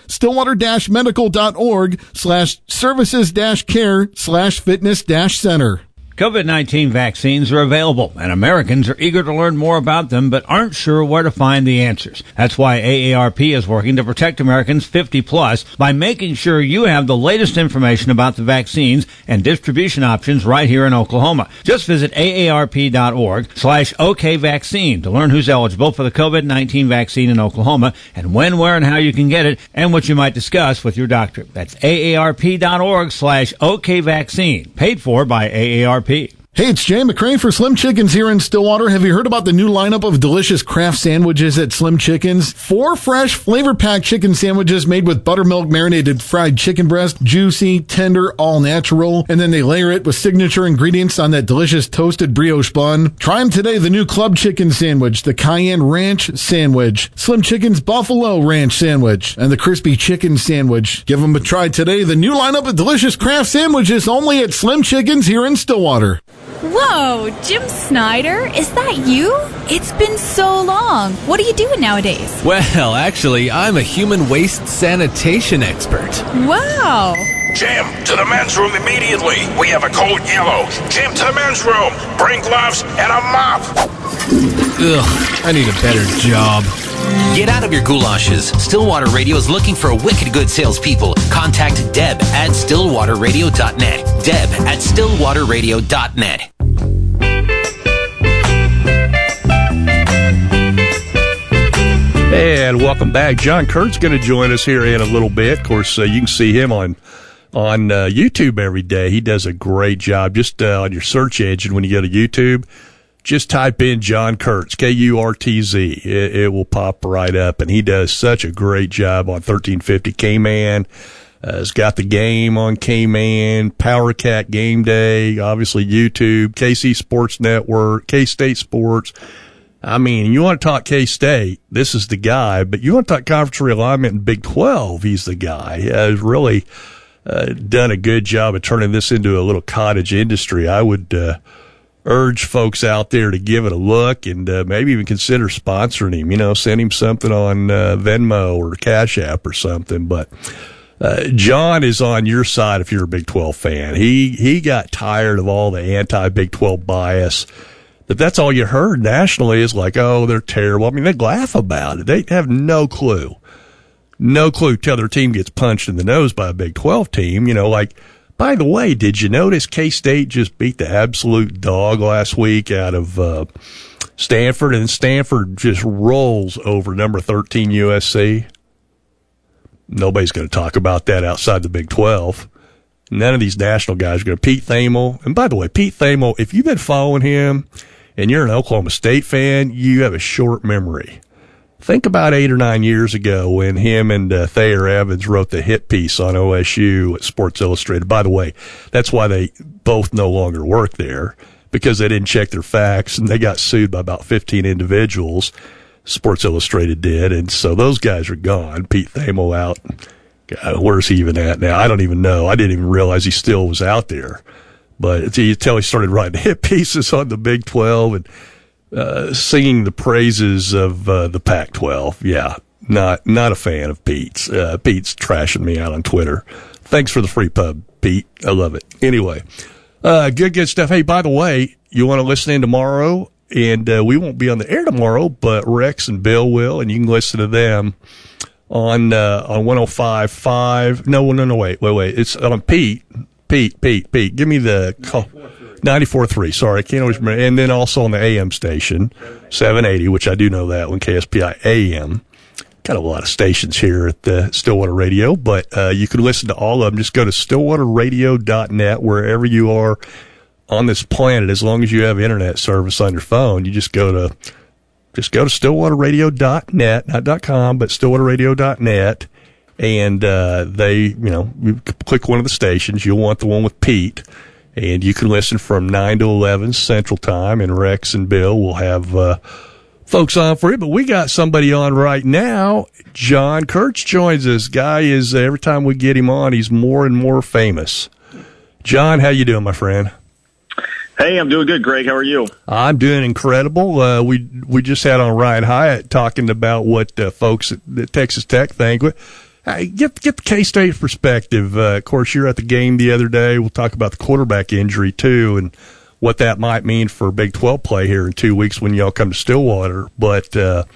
stillwater-medical.org/services-care/fitness-center. COVID-19 vaccines are available, and Americans are eager to learn more about them, but aren't sure where to find the answers. That's why AARP is working to protect Americans 50 plus by making sure you have the latest information about the vaccines and distribution options right here in Oklahoma. Just visit AARP.org/OKVaccine to learn who's eligible for the COVID-19 vaccine in Oklahoma and when, where, and how you can get it and what you might discuss with your doctor. That's AARP.org/OKVaccine, paid for by AARP. Hey, it's Jay McCray for Slim Chickens here in Stillwater. Have you heard about the new lineup of delicious craft sandwiches at Slim Chickens? 4 fresh, flavor-packed chicken sandwiches made with buttermilk marinated fried chicken breast, juicy, tender, all natural, and then they layer it with signature ingredients on that delicious toasted brioche bun. Try them today, the new Club Chicken Sandwich, the Cayenne Ranch Sandwich, Slim Chickens Buffalo Ranch Sandwich, and the Crispy Chicken Sandwich. Give them a try today, the new lineup of delicious craft sandwiches only at Slim Chickens here in Stillwater. Whoa, Jim Snyder, is that you? It's been so long. What are you doing nowadays? Well, actually, I'm a human waste sanitation expert. Wow. Jim, to the men's room immediately. We have a cold yellow. Jim, to the men's room. Bring gloves and a mop. Ugh, I need a better job. Get out of your goulashes. Stillwater Radio is looking for wicked good salespeople. Contact Deb at stillwaterradio.net. Deb at stillwaterradio.net. And welcome back. John Kurt's going to join us here in a little bit. Of course, you can see him on YouTube every day. He does a great job. Just on your search engine when you go to YouTube, just type in John Kurtz, Kurtz. It will pop right up, and he does such a great job on 1350 K-Man. Has got the game on K-Man, Power Cat Game Day, obviously YouTube, KC Sports Network, K-State Sports. I mean, you want to talk K-State, this is the guy, but you want to talk conference realignment in Big 12, he's the guy. He has really done a good job of turning this into a little cottage industry. I would urge folks out there to give it a look and maybe even consider sponsoring him, send him something on Venmo or Cash App or something. But John is on your side if you're a Big 12 fan. He got tired of all the anti-Big 12 bias. That's all you heard nationally is like, oh, they're terrible. I mean, they laugh about it. They have no clue till their team gets punched in the nose by a Big 12 team. By the way, did you notice K-State just beat the absolute dog last week out of Stanford, and Stanford just rolls over number 13 USC? Nobody's going to talk about that outside the Big 12. None of these national guys are going to. Pete Thamel, and by the way, Pete Thamel, if you've been following him and you're an Oklahoma State fan, you have a short memory. Think about 8 or 9 years ago when him and Thayer Evans wrote the hit piece on OSU at Sports Illustrated. By the way, that's why they both no longer work there, because they didn't check their facts, and they got sued by about 15 individuals. Sports Illustrated did, and so those guys are gone. Pete Thamel out. God, where's he even at now? I don't even know. I didn't even realize he still was out there. But you tell he started writing hit pieces on the Big 12 and singing the praises of the Pac-12. Yeah, not a fan of Pete's. Pete's trashing me out on Twitter. Thanks for the free pub, Pete. I love it. Anyway, good stuff. Hey, by the way, you want to listen in tomorrow? And we won't be on the air tomorrow, but Rex and Bill will, and you can listen to them on 105.5. No, wait. It's on Pete. Give me the call. 94.3. Sorry, I can't always remember. And then also on the AM station, 780, which I do know that one, KSPI AM. Got a lot of stations here at the Stillwater Radio, but you can listen to all of them. Just go to stillwaterradio.net wherever you are on this planet. As long as you have internet service on your phone, you just go to stillwaterradio.net, not .com, but stillwaterradio.net. And you click one of the stations. You'll want the one with Pete. And you can listen from 9 to 11 Central Time, and Rex and Bill will have folks on for you. But we got somebody on right now. John Kurtz joins us. Guy is, every time we get him on, he's more and more famous. John, how you doing, my friend? Hey, I'm doing good, Greg. How are you? I'm doing incredible. We just had on Ryan Hyatt talking about what folks at Texas Tech think. Get the K-State perspective. Of course, you're at the game the other day. We'll talk about the quarterback injury, too, and what that might mean for Big 12 play here in 2 weeks when y'all come to Stillwater. But,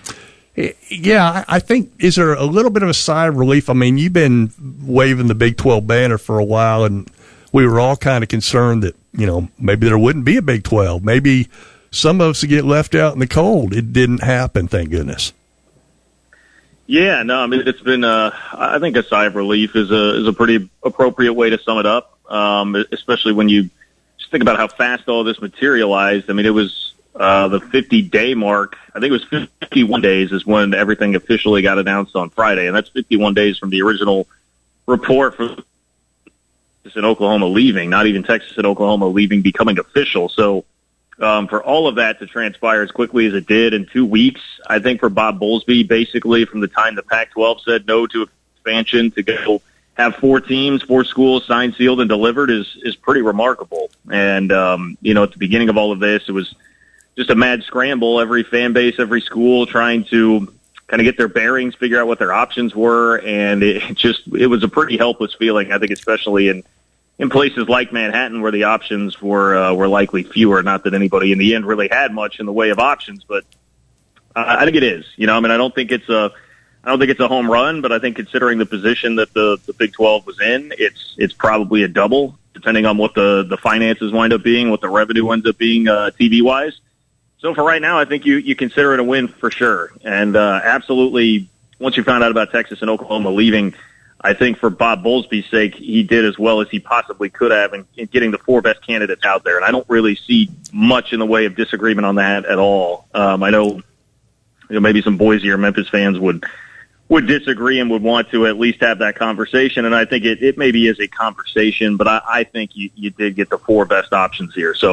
I think, is there a little bit of a sigh of relief? I mean, you've been waving the Big 12 banner for a while, and we were all kind of concerned that, maybe there wouldn't be a Big 12. Maybe some of us would get left out in the cold. It didn't happen, thank goodness. Yeah, no, I mean, it's been, I think a sigh of relief is a pretty appropriate way to sum it up, especially when you just think about how fast all this materialized. I mean, it was the 50-day mark. I think it was 51 days is when everything officially got announced on Friday, and that's 51 days from the original report for Texas and Oklahoma leaving, not even Texas and Oklahoma leaving becoming official. So for all of that to transpire as quickly as it did in 2 weeks, I think for Bob Bowlesby, basically from the time the Pac-12 said no to expansion to go have 4 teams, 4 schools signed, sealed, and delivered is pretty remarkable. And, at the beginning of all of this, it was just a mad scramble. Every fan base, every school trying to kind of get their bearings, figure out what their options were. And it was a pretty helpless feeling, I think, especially in places like Manhattan where the options were likely fewer. Not that anybody in the end really had much in the way of options, but I think it is. I don't think it's a home run, but I think considering the position that the Big 12 was in, it's probably a double, depending on what the finances wind up being, what the revenue ends up being TV wise. So for right now, I think you consider it a win for sure. And absolutely, once you found out about Texas and Oklahoma leaving, I think for Bob Bowlesby's sake, he did as well as he possibly could have in getting the 4 best candidates out there. And I don't really see much in the way of disagreement on that at all. I know, maybe some Boise or Memphis fans would disagree and would want to at least have that conversation. And I think it maybe is a conversation, but I think you did get the 4 best options here. So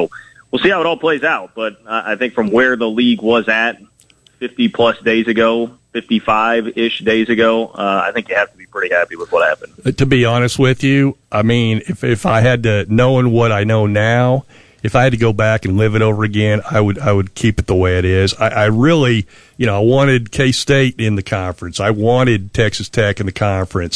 we'll see how it all plays out. But I think from where the league was at 50-plus days ago, 55-ish days ago, I think you have to be pretty happy with what happened. To be honest with you, I mean, if I had to, knowing what I know now, if I had to go back and live it over again, I would keep it the way it is. I really, I wanted K-State in the conference. I wanted Texas Tech in the conference.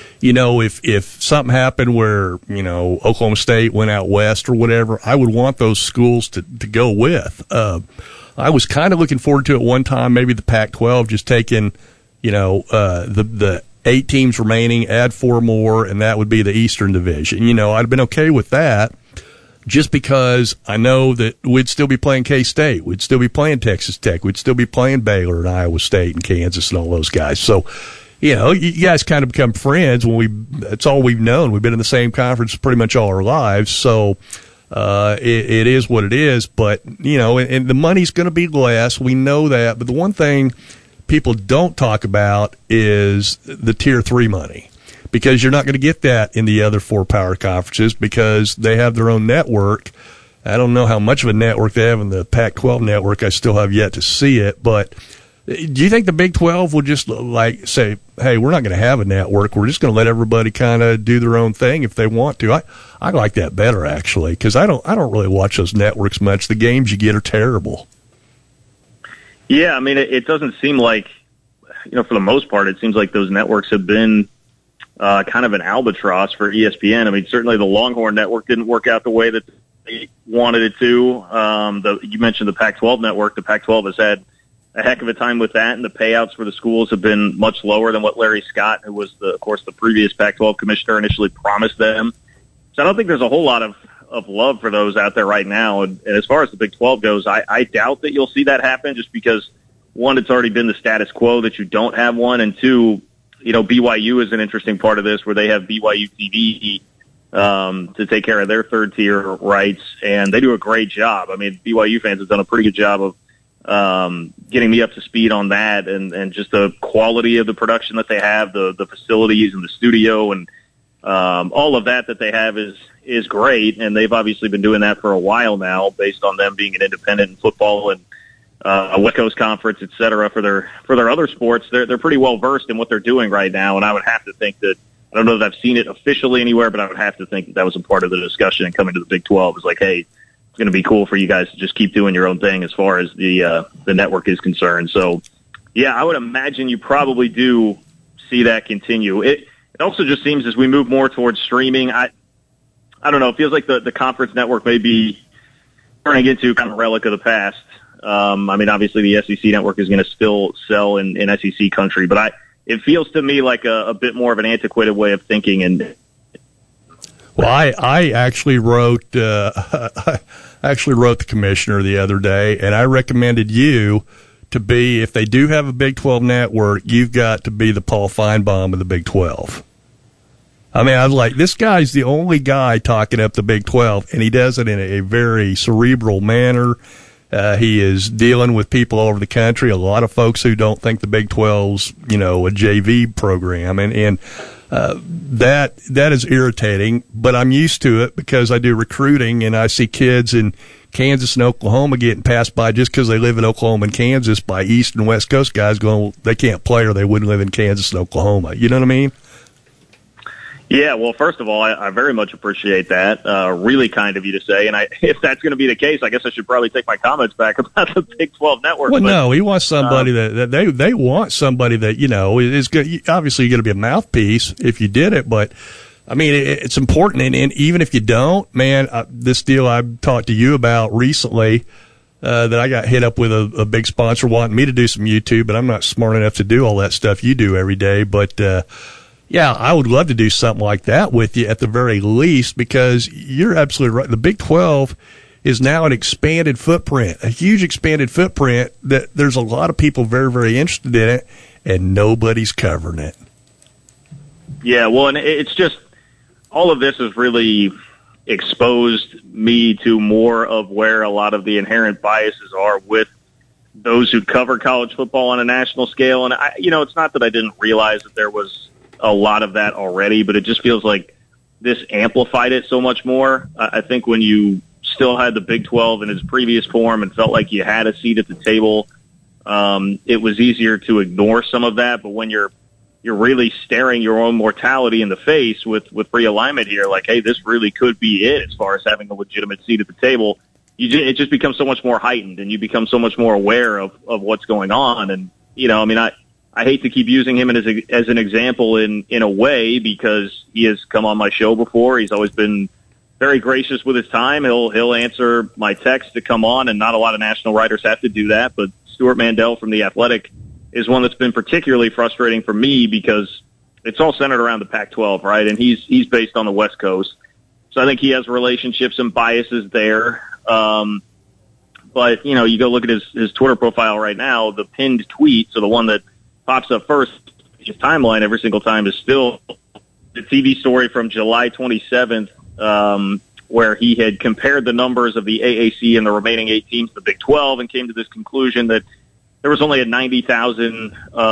If something happened where, Oklahoma State went out west or whatever, I would want those schools to go with. I was kind of looking forward to it one time, maybe the Pac-12 just taking, the 8 teams remaining, add 4 more, and that would be the Eastern Division. I'd have been okay with that. Just because I know that we'd still be playing K-State, we'd still be playing Texas Tech, we'd still be playing Baylor and Iowa State and Kansas and all those guys. So, you guys kind of become friends that's all we've known. We've been in the same conference pretty much all our lives. So, it is what it is. But, and the money's going to be less. We know that. But the one thing people don't talk about is the Tier 3 money. Because you're not going to get that in the other 4 power conferences because they have their own network. I don't know how much of a network they have in the Pac-12 network. I still have yet to see it. But do you think the Big 12 will just say, hey, we're not going to have a network. We're just going to let everybody kind of do their own thing if they want to? I like that better, actually, because I don't really watch those networks much. The games you get are terrible. Yeah, I mean, it doesn't seem like, for the most part, it seems like those networks have been kind of an albatross for ESPN. I mean, certainly the Longhorn Network didn't work out the way that they wanted it to. You mentioned the Pac-12 network. The Pac-12 has had a heck of a time with that, and the payouts for the schools have been much lower than what Larry Scott, who was, of course, the previous Pac-12 commissioner, initially promised them. So I don't think there's a whole lot of love for those out there right now. And as far as the Big 12 goes, I doubt that you'll see that happen just because, one, it's already been the status quo that you don't have one, and two, BYU is an interesting part of this where they have BYU TV to take care of their third tier rights, and they do a great job. I mean, BYU fans have done a pretty good job of getting me up to speed on that and just the quality of the production that they have, the facilities and the studio and all of that they have is great, and they've obviously been doing that for a while now based on them being an independent in football and West Coast Conference, et cetera, for their other sports. They're pretty well versed in what they're doing right now, and I would have to think that, I don't know that I've seen it officially anywhere, but I would have to think that was a part of the discussion and coming to the Big 12 is like, hey, it's going to be cool for you guys to just keep doing your own thing as far as the network is concerned. So, yeah, I would imagine you probably do see that continue. It also just seems as we move more towards streaming, I don't know, it feels like the conference network may be turning into kind of a relic of the past. I mean, obviously the SEC network is going to still sell in SEC country, but it feels to me like a bit more of an antiquated way of thinking. And well, I actually wrote the commissioner the other day, and I recommended you to be, if they do have a Big 12 network, you've got to be the Paul Feinbaum of the Big 12. I mean, I was like, this guy's the only guy talking up the Big 12, and he does it in a very cerebral manner. He is dealing with people all over the country, a lot of folks who don't think the Big 12's, a JV program. And that is irritating, but I'm used to it because I do recruiting and I see kids in Kansas and Oklahoma getting passed by just because they live in Oklahoma and Kansas by East and West Coast guys going, well, they can't play or they wouldn't live in Kansas and Oklahoma. You know what I mean? Yeah, well, first of all, I very much appreciate that. Really kind of you to say. And if that's going to be the case, I guess I should probably take my comments back about the Big 12 network. Well, no, he wants somebody that they want somebody that, is good. Obviously you're going to be a mouthpiece if you did it, but I mean, it's important. And even if you don't, man, this deal I've talked to you about recently, that I got hit up with a big sponsor wanting me to do some YouTube, but I'm not smart enough to do all that stuff you do every day. But, yeah, I would love to do something like that with you at the very least, because you're absolutely right. The Big 12 is now an expanded footprint, a huge expanded footprint that there's a lot of people very, very interested in it, and nobody's covering it. Yeah, well, and it's just all of this has really exposed me to more of where a lot of the inherent biases are with those who cover college football on a national scale. And, it's not that I didn't realize that there was a lot of that already, but it just feels like this amplified it so much more. I think when you still had the Big 12 in its previous form and felt like you had a seat at the table, it was easier to ignore some of that. But when you're really staring your own mortality in the face with realignment here, like, hey, this really could be it as far as having a legitimate seat at the table, it just becomes so much more heightened, and you become so much more aware of what's going on. And, I hate to keep using him as an example in a way, because he has come on my show before. He's always been very gracious with his time. He'll answer my text to come on, and not a lot of national writers have to do that. But Stuart Mandel from The Athletic is one that's been particularly frustrating for me, because it's all centered around the Pac-12, right? And he's based on the West Coast. So I think he has relationships and biases there. But, you go look at his Twitter profile right now, the pinned tweet, so the one that pops up first, his timeline every single time, is still the TV story from July 27th, where he had compared the numbers of the AAC and the remaining 8 teams, the Big 12, and came to this conclusion that there was only a 90,000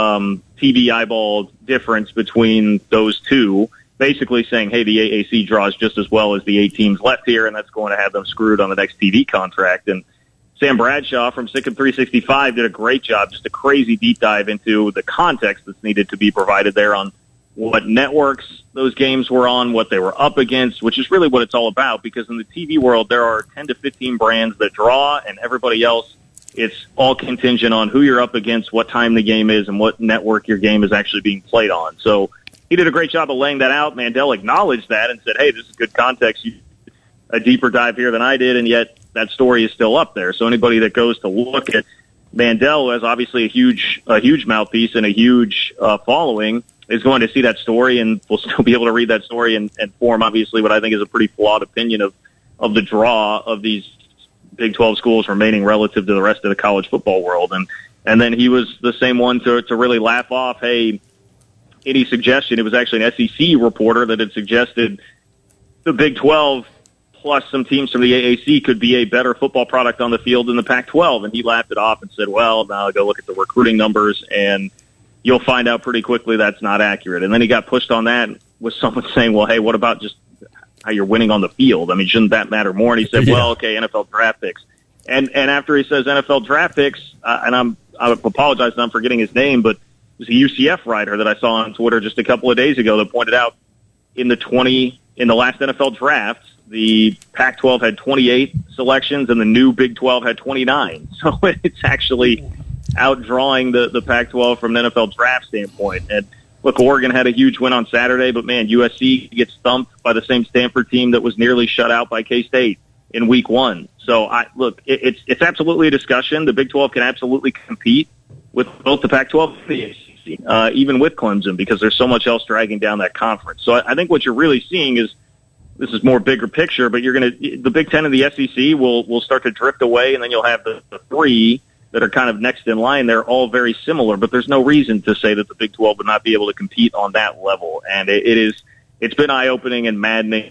TV eyeball difference between those two, basically saying, hey, the AAC draws just as well as the 8 teams left here, and that's going to have them screwed on the next TV contract. And Sam Bradshaw from Sikkim 365 did a great job, just a crazy deep dive into the context that's needed to be provided there on what networks those games were on, what they were up against, which is really what it's all about, because in the TV world, there are 10 to 15 brands that draw, and everybody else, it's all contingent on who you're up against, what time the game is, and what network your game is actually being played on. So he did a great job of laying that out. Mandel acknowledged that and said, hey, this is good context. You did a deeper dive here than I did, and yet that story is still up there. So anybody that goes to look at Mandel, who has obviously a huge mouthpiece and a huge following, is going to see that story, and will still be able to read that story and form, obviously, what I think is a pretty flawed opinion of the draw of these Big 12 schools remaining relative to the rest of the college football world. And then he was the same one to really laugh off, hey, any suggestion. It was actually an SEC reporter that had suggested the Big 12 plus some teams from the AAC could be a better football product on the field than the Pac-12. And he laughed it off and said, well, now go look at the recruiting numbers, and you'll find out pretty quickly that's not accurate. And then he got pushed on that with someone saying, well, hey, what about just how you're winning on the field? I mean, shouldn't that matter more? And he said, well, okay, NFL draft picks. And after he says NFL draft picks, and I apologize that I'm forgetting his name, but it was a UCF writer that I saw on Twitter just a couple of days ago that pointed out in the last NFL draft, the Pac-12 had 28 selections and the new Big 12 had 29. So it's actually outdrawing the Pac-12 from an NFL draft standpoint. And look, Oregon had a huge win on Saturday, but man, USC gets thumped by the same Stanford team that was nearly shut out by K-State in week 1. So it's absolutely a discussion. The Big 12 can absolutely compete with both the Pac-12 and the ACC, even with Clemson, because there's so much else dragging down that conference. So I think what you're really seeing is, this is more bigger picture, but the Big Ten and the SEC will start to drift away, and then you'll have the 3 that are kind of next in line. They're all very similar, but there's no reason to say that the Big 12 would not be able to compete on that level. And it's been eye-opening and maddening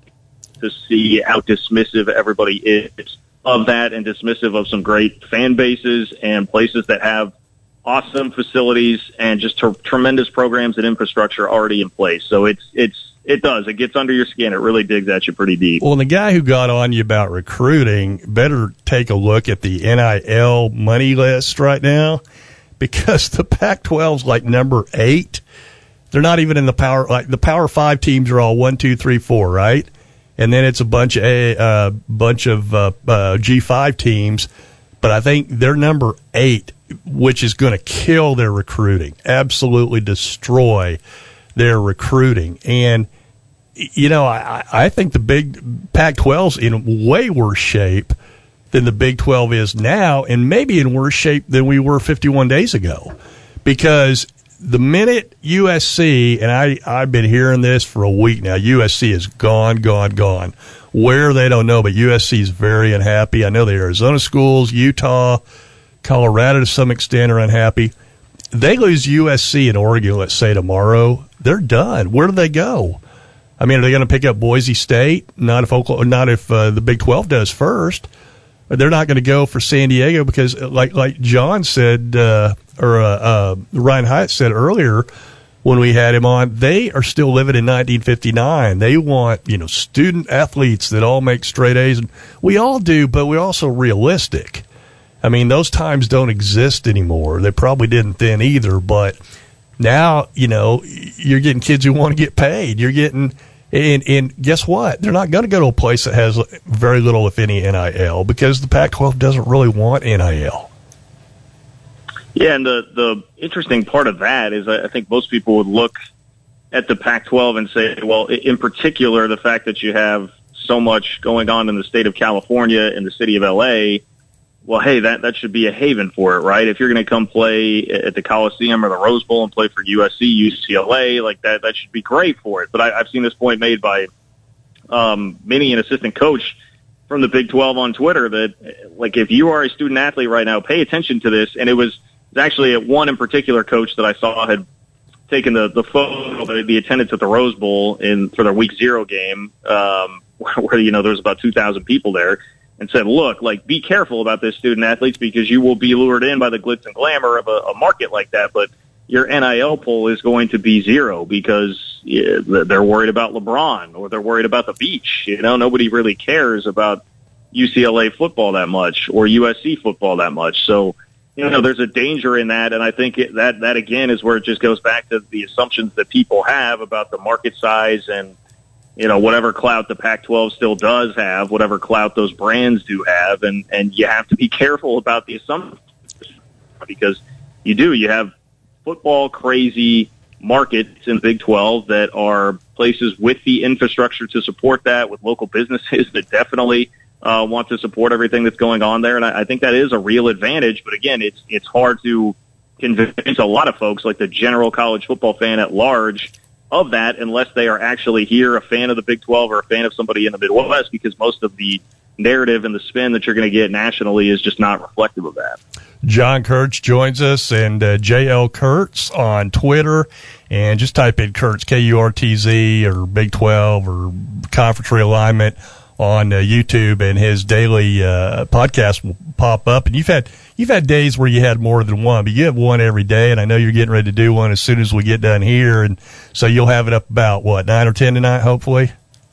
to see how dismissive everybody is of that, and dismissive of some great fan bases and places that have awesome facilities and just tremendous programs and infrastructure already in place. So it gets under your skin. It really digs at you pretty deep. Well, and the guy who got on you about recruiting better take a look at the NIL money list right now, because the Pac-12's like number 8. They're not even in the Power 5 teams are all 1, 2, 3, 4, right? And then it's a bunch of G5 teams, but I think they're number 8, which is going to kill their recruiting, absolutely destroy their recruiting. And I think the big Pac-12's in way worse shape than the Big 12 is now, and maybe in worse shape than we were 51 days ago, because the minute USC, and I've been hearing this for a week now, USC is gone. Where, they don't know, but USC is very unhappy. I know the Arizona schools, Utah, Colorado to some extent are unhappy. They lose USC and Oregon, let's say tomorrow, they're done. Where do they go? I mean, are they going to pick up Boise State? Not if the Big 12 does first. They're not going to go for San Diego because, like John said, or Ryan Hyatt said earlier, when we had him on. They are still living in 1959. They want, student athletes that all make straight A's. And we all do, but we're also realistic. I mean, those times don't exist anymore. They probably didn't then either, but now, you're getting kids who want to get paid. You're getting, and guess what? They're not going to go to a place that has very little, if any, NIL, because the Pac-12 doesn't really want NIL. Yeah, and the interesting part of that is I think most people would look at the Pac-12 and say, well, in particular, the fact that you have so much going on in the state of California and the city of L.A., well, hey, that should be a haven for it, right? If you're going to come play at the Coliseum or the Rose Bowl and play for USC, UCLA, like that should be great for it. But I've seen this point made by many an assistant coach from the Big 12 on Twitter that, like, if you are a student athlete right now, pay attention to this. And it was actually at one in particular coach that I saw had taken the photo of the attendance at the Rose Bowl for their Week 0 game, where there was about 2,000 people there, and said, look, like, be careful about this student athletes because you will be lured in by the glitz and glamour of a market like that, but your NIL pool is going to be zero because they're worried about LeBron or they're worried about the beach. Nobody really cares about UCLA football that much or USC football that much. So, there's a danger in that, and I think that again is where it just goes back to the assumptions that people have about the market size and, whatever clout the Pac-12 still does have, whatever clout those brands do have, and you have to be careful about the assumptions because you have football crazy markets in the Big 12 that are places with the infrastructure to support that, with local businesses that definitely want to support everything that's going on there. And I think that is a real advantage. But again, it's hard to convince a lot of folks, like the general college football fan at large, of that unless they are actually here, a fan of the Big 12 or a fan of somebody in the Midwest, because most of the narrative and the spin that you're going to get nationally is just not reflective of that. John Kurtz joins us, and JL Kurtz on Twitter, and just type in Kurtz, Kurtz, or Big 12 or Conference Realignment on YouTube, and his daily podcast will pop up. And you've had days where you had more than one, but you have one every day, and I know you're getting ready to do one as soon as we get done here, and so you'll have it up about 9 or 10 tonight, hopefully.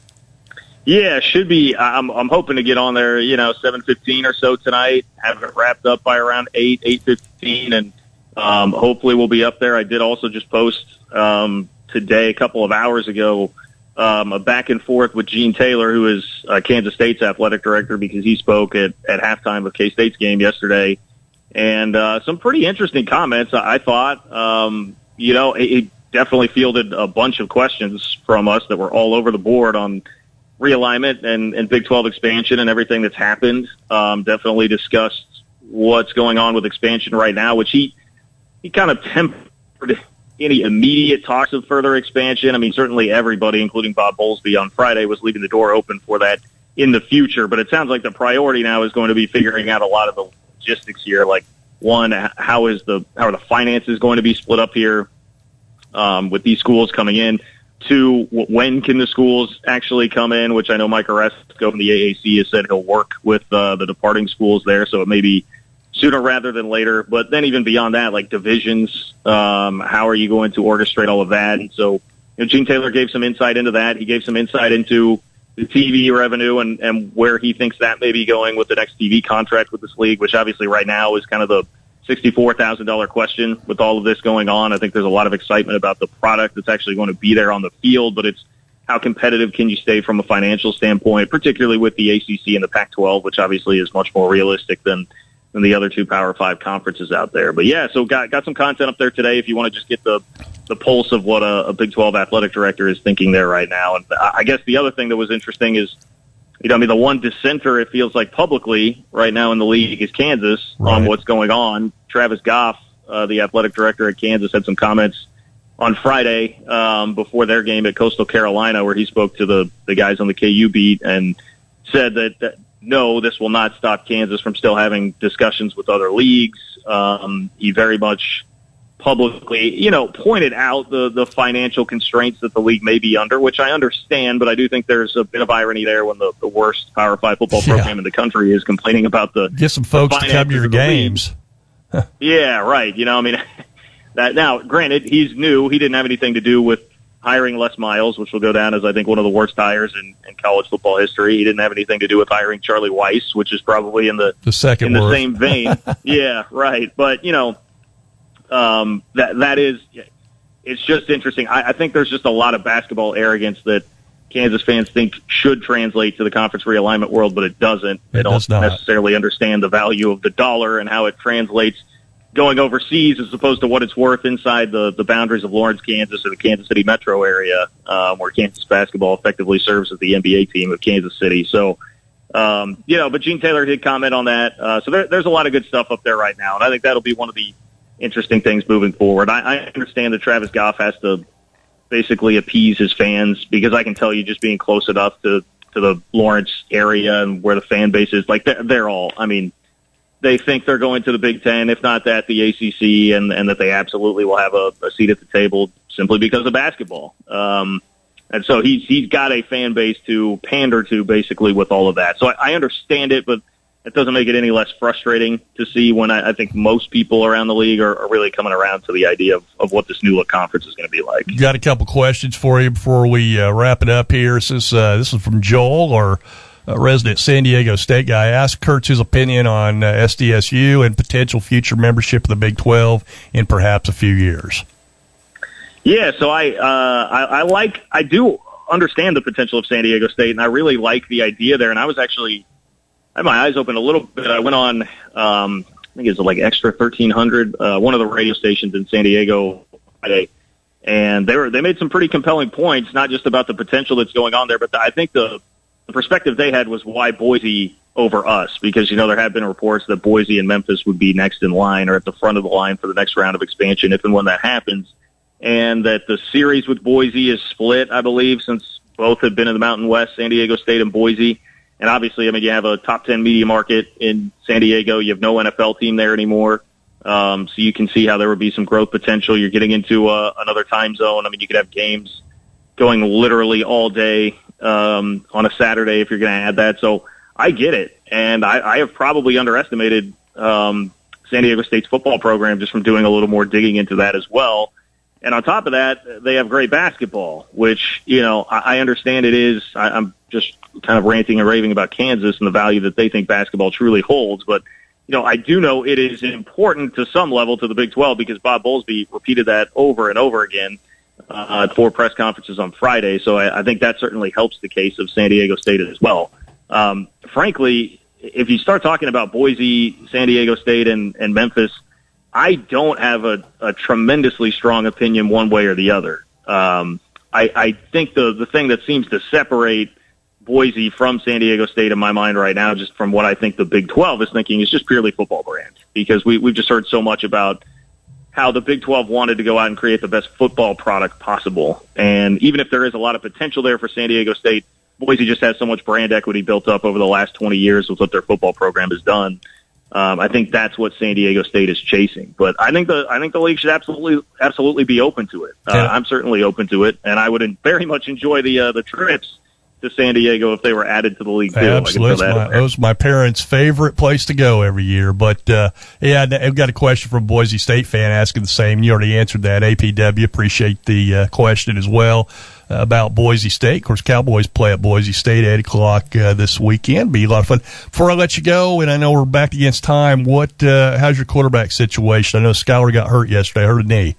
Yeah, it should be. I'm hoping to get on there, 7:15 or so tonight, have it wrapped up by around 8:15, and hopefully we'll be up there. I did also just post today, a couple of hours ago, a back and forth with Gene Taylor, who is Kansas State's athletic director, because he spoke at halftime of K-State's game yesterday, and some pretty interesting comments, I thought. He definitely fielded a bunch of questions from us that were all over the board on realignment and Big 12 expansion and everything that's happened. Definitely discussed what's going on with expansion right now, which he kind of tempered any immediate talks of further expansion. I mean, certainly everybody, including Bob Bowlesby on Friday, was leaving the door open for that in the future. But it sounds like the priority now is going to be figuring out a lot of the logistics here. Like, one, how are the finances going to be split up here with these schools coming in? Two, when can the schools actually come in, which I know Mike Oresco from the AAC has said he'll work with the departing schools there, so it may be sooner rather than later. But then even beyond that, like divisions, how are you going to orchestrate all of that? And so Gene Taylor gave some insight into that. He gave some insight into the TV revenue and where he thinks that may be going with the next TV contract with this league, which obviously right now is kind of the $64,000 question with all of this going on. I think there's a lot of excitement about the product that's actually going to be there on the field, but it's how competitive can you stay from a financial standpoint, particularly with the ACC and the Pac-12, which obviously is much more realistic than the other two Power 5 conferences out there. But yeah, so got some content up there today if you want to just get the pulse of what a Big 12 athletic director is thinking there right now. And I guess the other thing that was interesting is, the one dissenter, it feels like publicly right now in the league, is Kansas on what's going on. Travis Goff, the athletic director at Kansas, had some comments on Friday before their game at Coastal Carolina, where he spoke to the guys on the KU beat and said that no, this will not stop Kansas from still having discussions with other leagues. He very much publicly, pointed out the financial constraints that the league may be under, which I understand, but I do think there's a bit of irony there when the worst Power 5 football program in the country is complaining about get some folks to come to your games. Yeah, right. Now, granted, he's new. He didn't have anything to do with hiring Les Miles, which will go down as, I think, one of the worst hires in college football history. He didn't have anything to do with hiring Charlie Weiss, which is probably in the same vein. Yeah, right. But, that is, it's just interesting. I think there's just a lot of basketball arrogance that Kansas fans think should translate to the conference realignment world, but it doesn't. They don't necessarily understand the value of the dollar and how it translates going overseas as opposed to what it's worth inside the boundaries of Lawrence, Kansas, or the Kansas City metro area, where Kansas basketball effectively serves as the NBA team of Kansas City. So, but Gene Taylor did comment on that. So there's a lot of good stuff up there right now, and I think that'll be one of the interesting things moving forward. I understand that Travis Goff has to basically appease his fans, because I can tell you, just being close enough to the Lawrence area and where the fan base is, like they're all, I mean, they think they're going to the Big Ten, if not that, the ACC, and that they absolutely will have a seat at the table simply because of basketball. And so he's got a fan base to pander to, basically, with all of that. So I understand it, but it doesn't make it any less frustrating to see when I think most people around the league are really coming around to the idea of what this new look conference is going to be like. Got a couple questions for you before we wrap it up here. This is from Joel, our resident San Diego State guy. Asked Kurt's his opinion on SDSU and potential future membership of the Big 12 in perhaps a few years. Yeah, so I do understand the potential of San Diego State, and I really like the idea there. And I had my eyes open a little bit. I went on, I think it's like Extra 1300, one of the radio stations in San Diego Friday, and they made some pretty compelling points, not just about the potential that's going on there, but I think the perspective they had was why Boise over us, because, there have been reports that Boise and Memphis would be next in line or at the front of the line for the next round of expansion if and when that happens, and that the series with Boise is split, I believe, since both have been in the Mountain West, San Diego State and Boise. And obviously, you have a top 10 media market in San Diego. You have no NFL team there anymore. So you can see how there would be some growth potential. You're getting into another time zone. You could have games going literally all day on a Saturday if you're going to add that. So I get it. And I have probably underestimated San Diego State's football program just from doing a little more digging into that as well. And on top of that, they have great basketball, which, I understand it is. I'm just kind of ranting and raving about Kansas and the value that they think basketball truly holds. But, I do know it is important to some level to the Big 12, because Bob Bowlesby repeated that over and over again at 4 press conferences on Friday. So I think that certainly helps the case of San Diego State as well. Frankly, if you start talking about Boise, San Diego State, and Memphis, I don't have a tremendously strong opinion one way or the other. I think the thing that seems to separate Boise from San Diego State in my mind right now, just from what I think the Big 12 is thinking, is just purely football brand. Because we've just heard so much about how the Big 12 wanted to go out and create the best football product possible. And even if there is a lot of potential there for San Diego State, Boise just has so much brand equity built up over the last 20 years with what their football program has done. I think that's what San Diego State is chasing. But I think the league should absolutely be open to it. I'm certainly open to it, and I would very much enjoy the trips to San Diego if they were added to the league too. Absolutely, that was my parents' favorite place to go every year. But I've got a question from a Boise State fan asking the same. You already answered that. APW, appreciate the question as well about Boise State. Of course, Cowboys play at Boise State 8 o'clock this weekend. Be a lot of fun. Before I let you go, and I know we're back against time, how's your quarterback situation? I know Skylar got hurt yesterday, hurt a knee.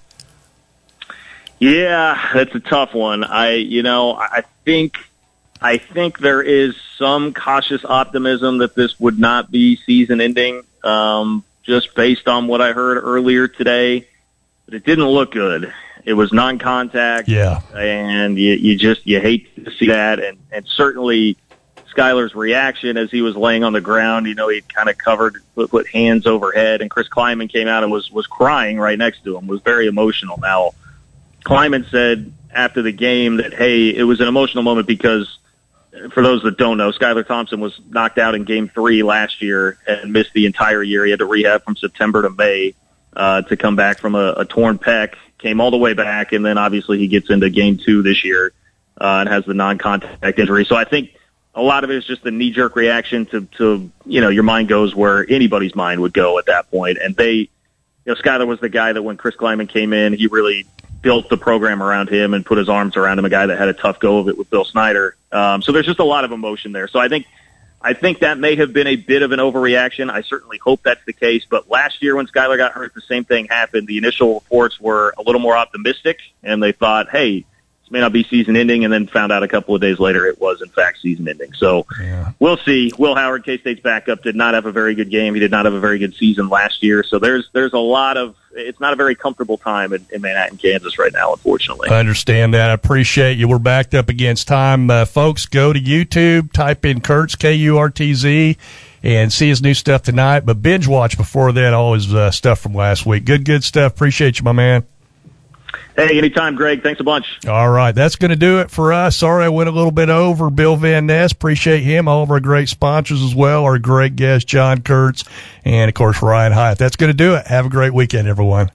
Yeah, that's a tough one. I think there is some cautious optimism that this would not be season-ending, just based on what I heard earlier today. But it didn't look good. It was non-contact, and you hate to see that. And certainly Skylar's reaction as he was laying on the ground, he kind of put hands overhead, and Chris Kleiman came out and was crying right next to him, was very emotional. Now, Kleiman said after the game that, hey, it was an emotional moment because, for those that don't know, Skylar Thompson was knocked out in Game 3 last year and missed the entire year. He had to rehab from September to May to come back from a torn pec, came all the way back, and then obviously he gets into Game 2 this year and has the non-contact injury. So I think a lot of it is just the knee-jerk reaction to your mind goes where anybody's mind would go at that point. And they Skyler was the guy that when Chris Kleiman came in, he really built the program around him and put his arms around him, a guy that had a tough go of it with Bill Snyder. So there's just a lot of emotion there. So I think that may have been a bit of an overreaction. I certainly hope that's the case. But last year when Skyler got hurt, the same thing happened. The initial reports were a little more optimistic, and they thought, hey, this may not be season ending, and then found out a couple of days later it was, in fact, season ending. So We'll see. Will Howard, K-State's backup, did not have a very good game. He did not have a very good season last year. So there's a lot of – it's not a very comfortable time in Manhattan, Kansas right now, unfortunately. I understand that. I appreciate you. We're backed up against time. Folks, go to YouTube, type in Kurtz, Kurtz, and see his new stuff tonight. But binge watch before that, all his stuff from last week. Good stuff. Appreciate you, my man. Hey, anytime, Greg. Thanks a bunch. All right. That's going to do it for us. Sorry I went a little bit over. Bill Van Ness, appreciate him. All of our great sponsors as well. Our great guest, John Kurtz, and, of course, Ryan Hyatt. That's going to do it. Have a great weekend, everyone.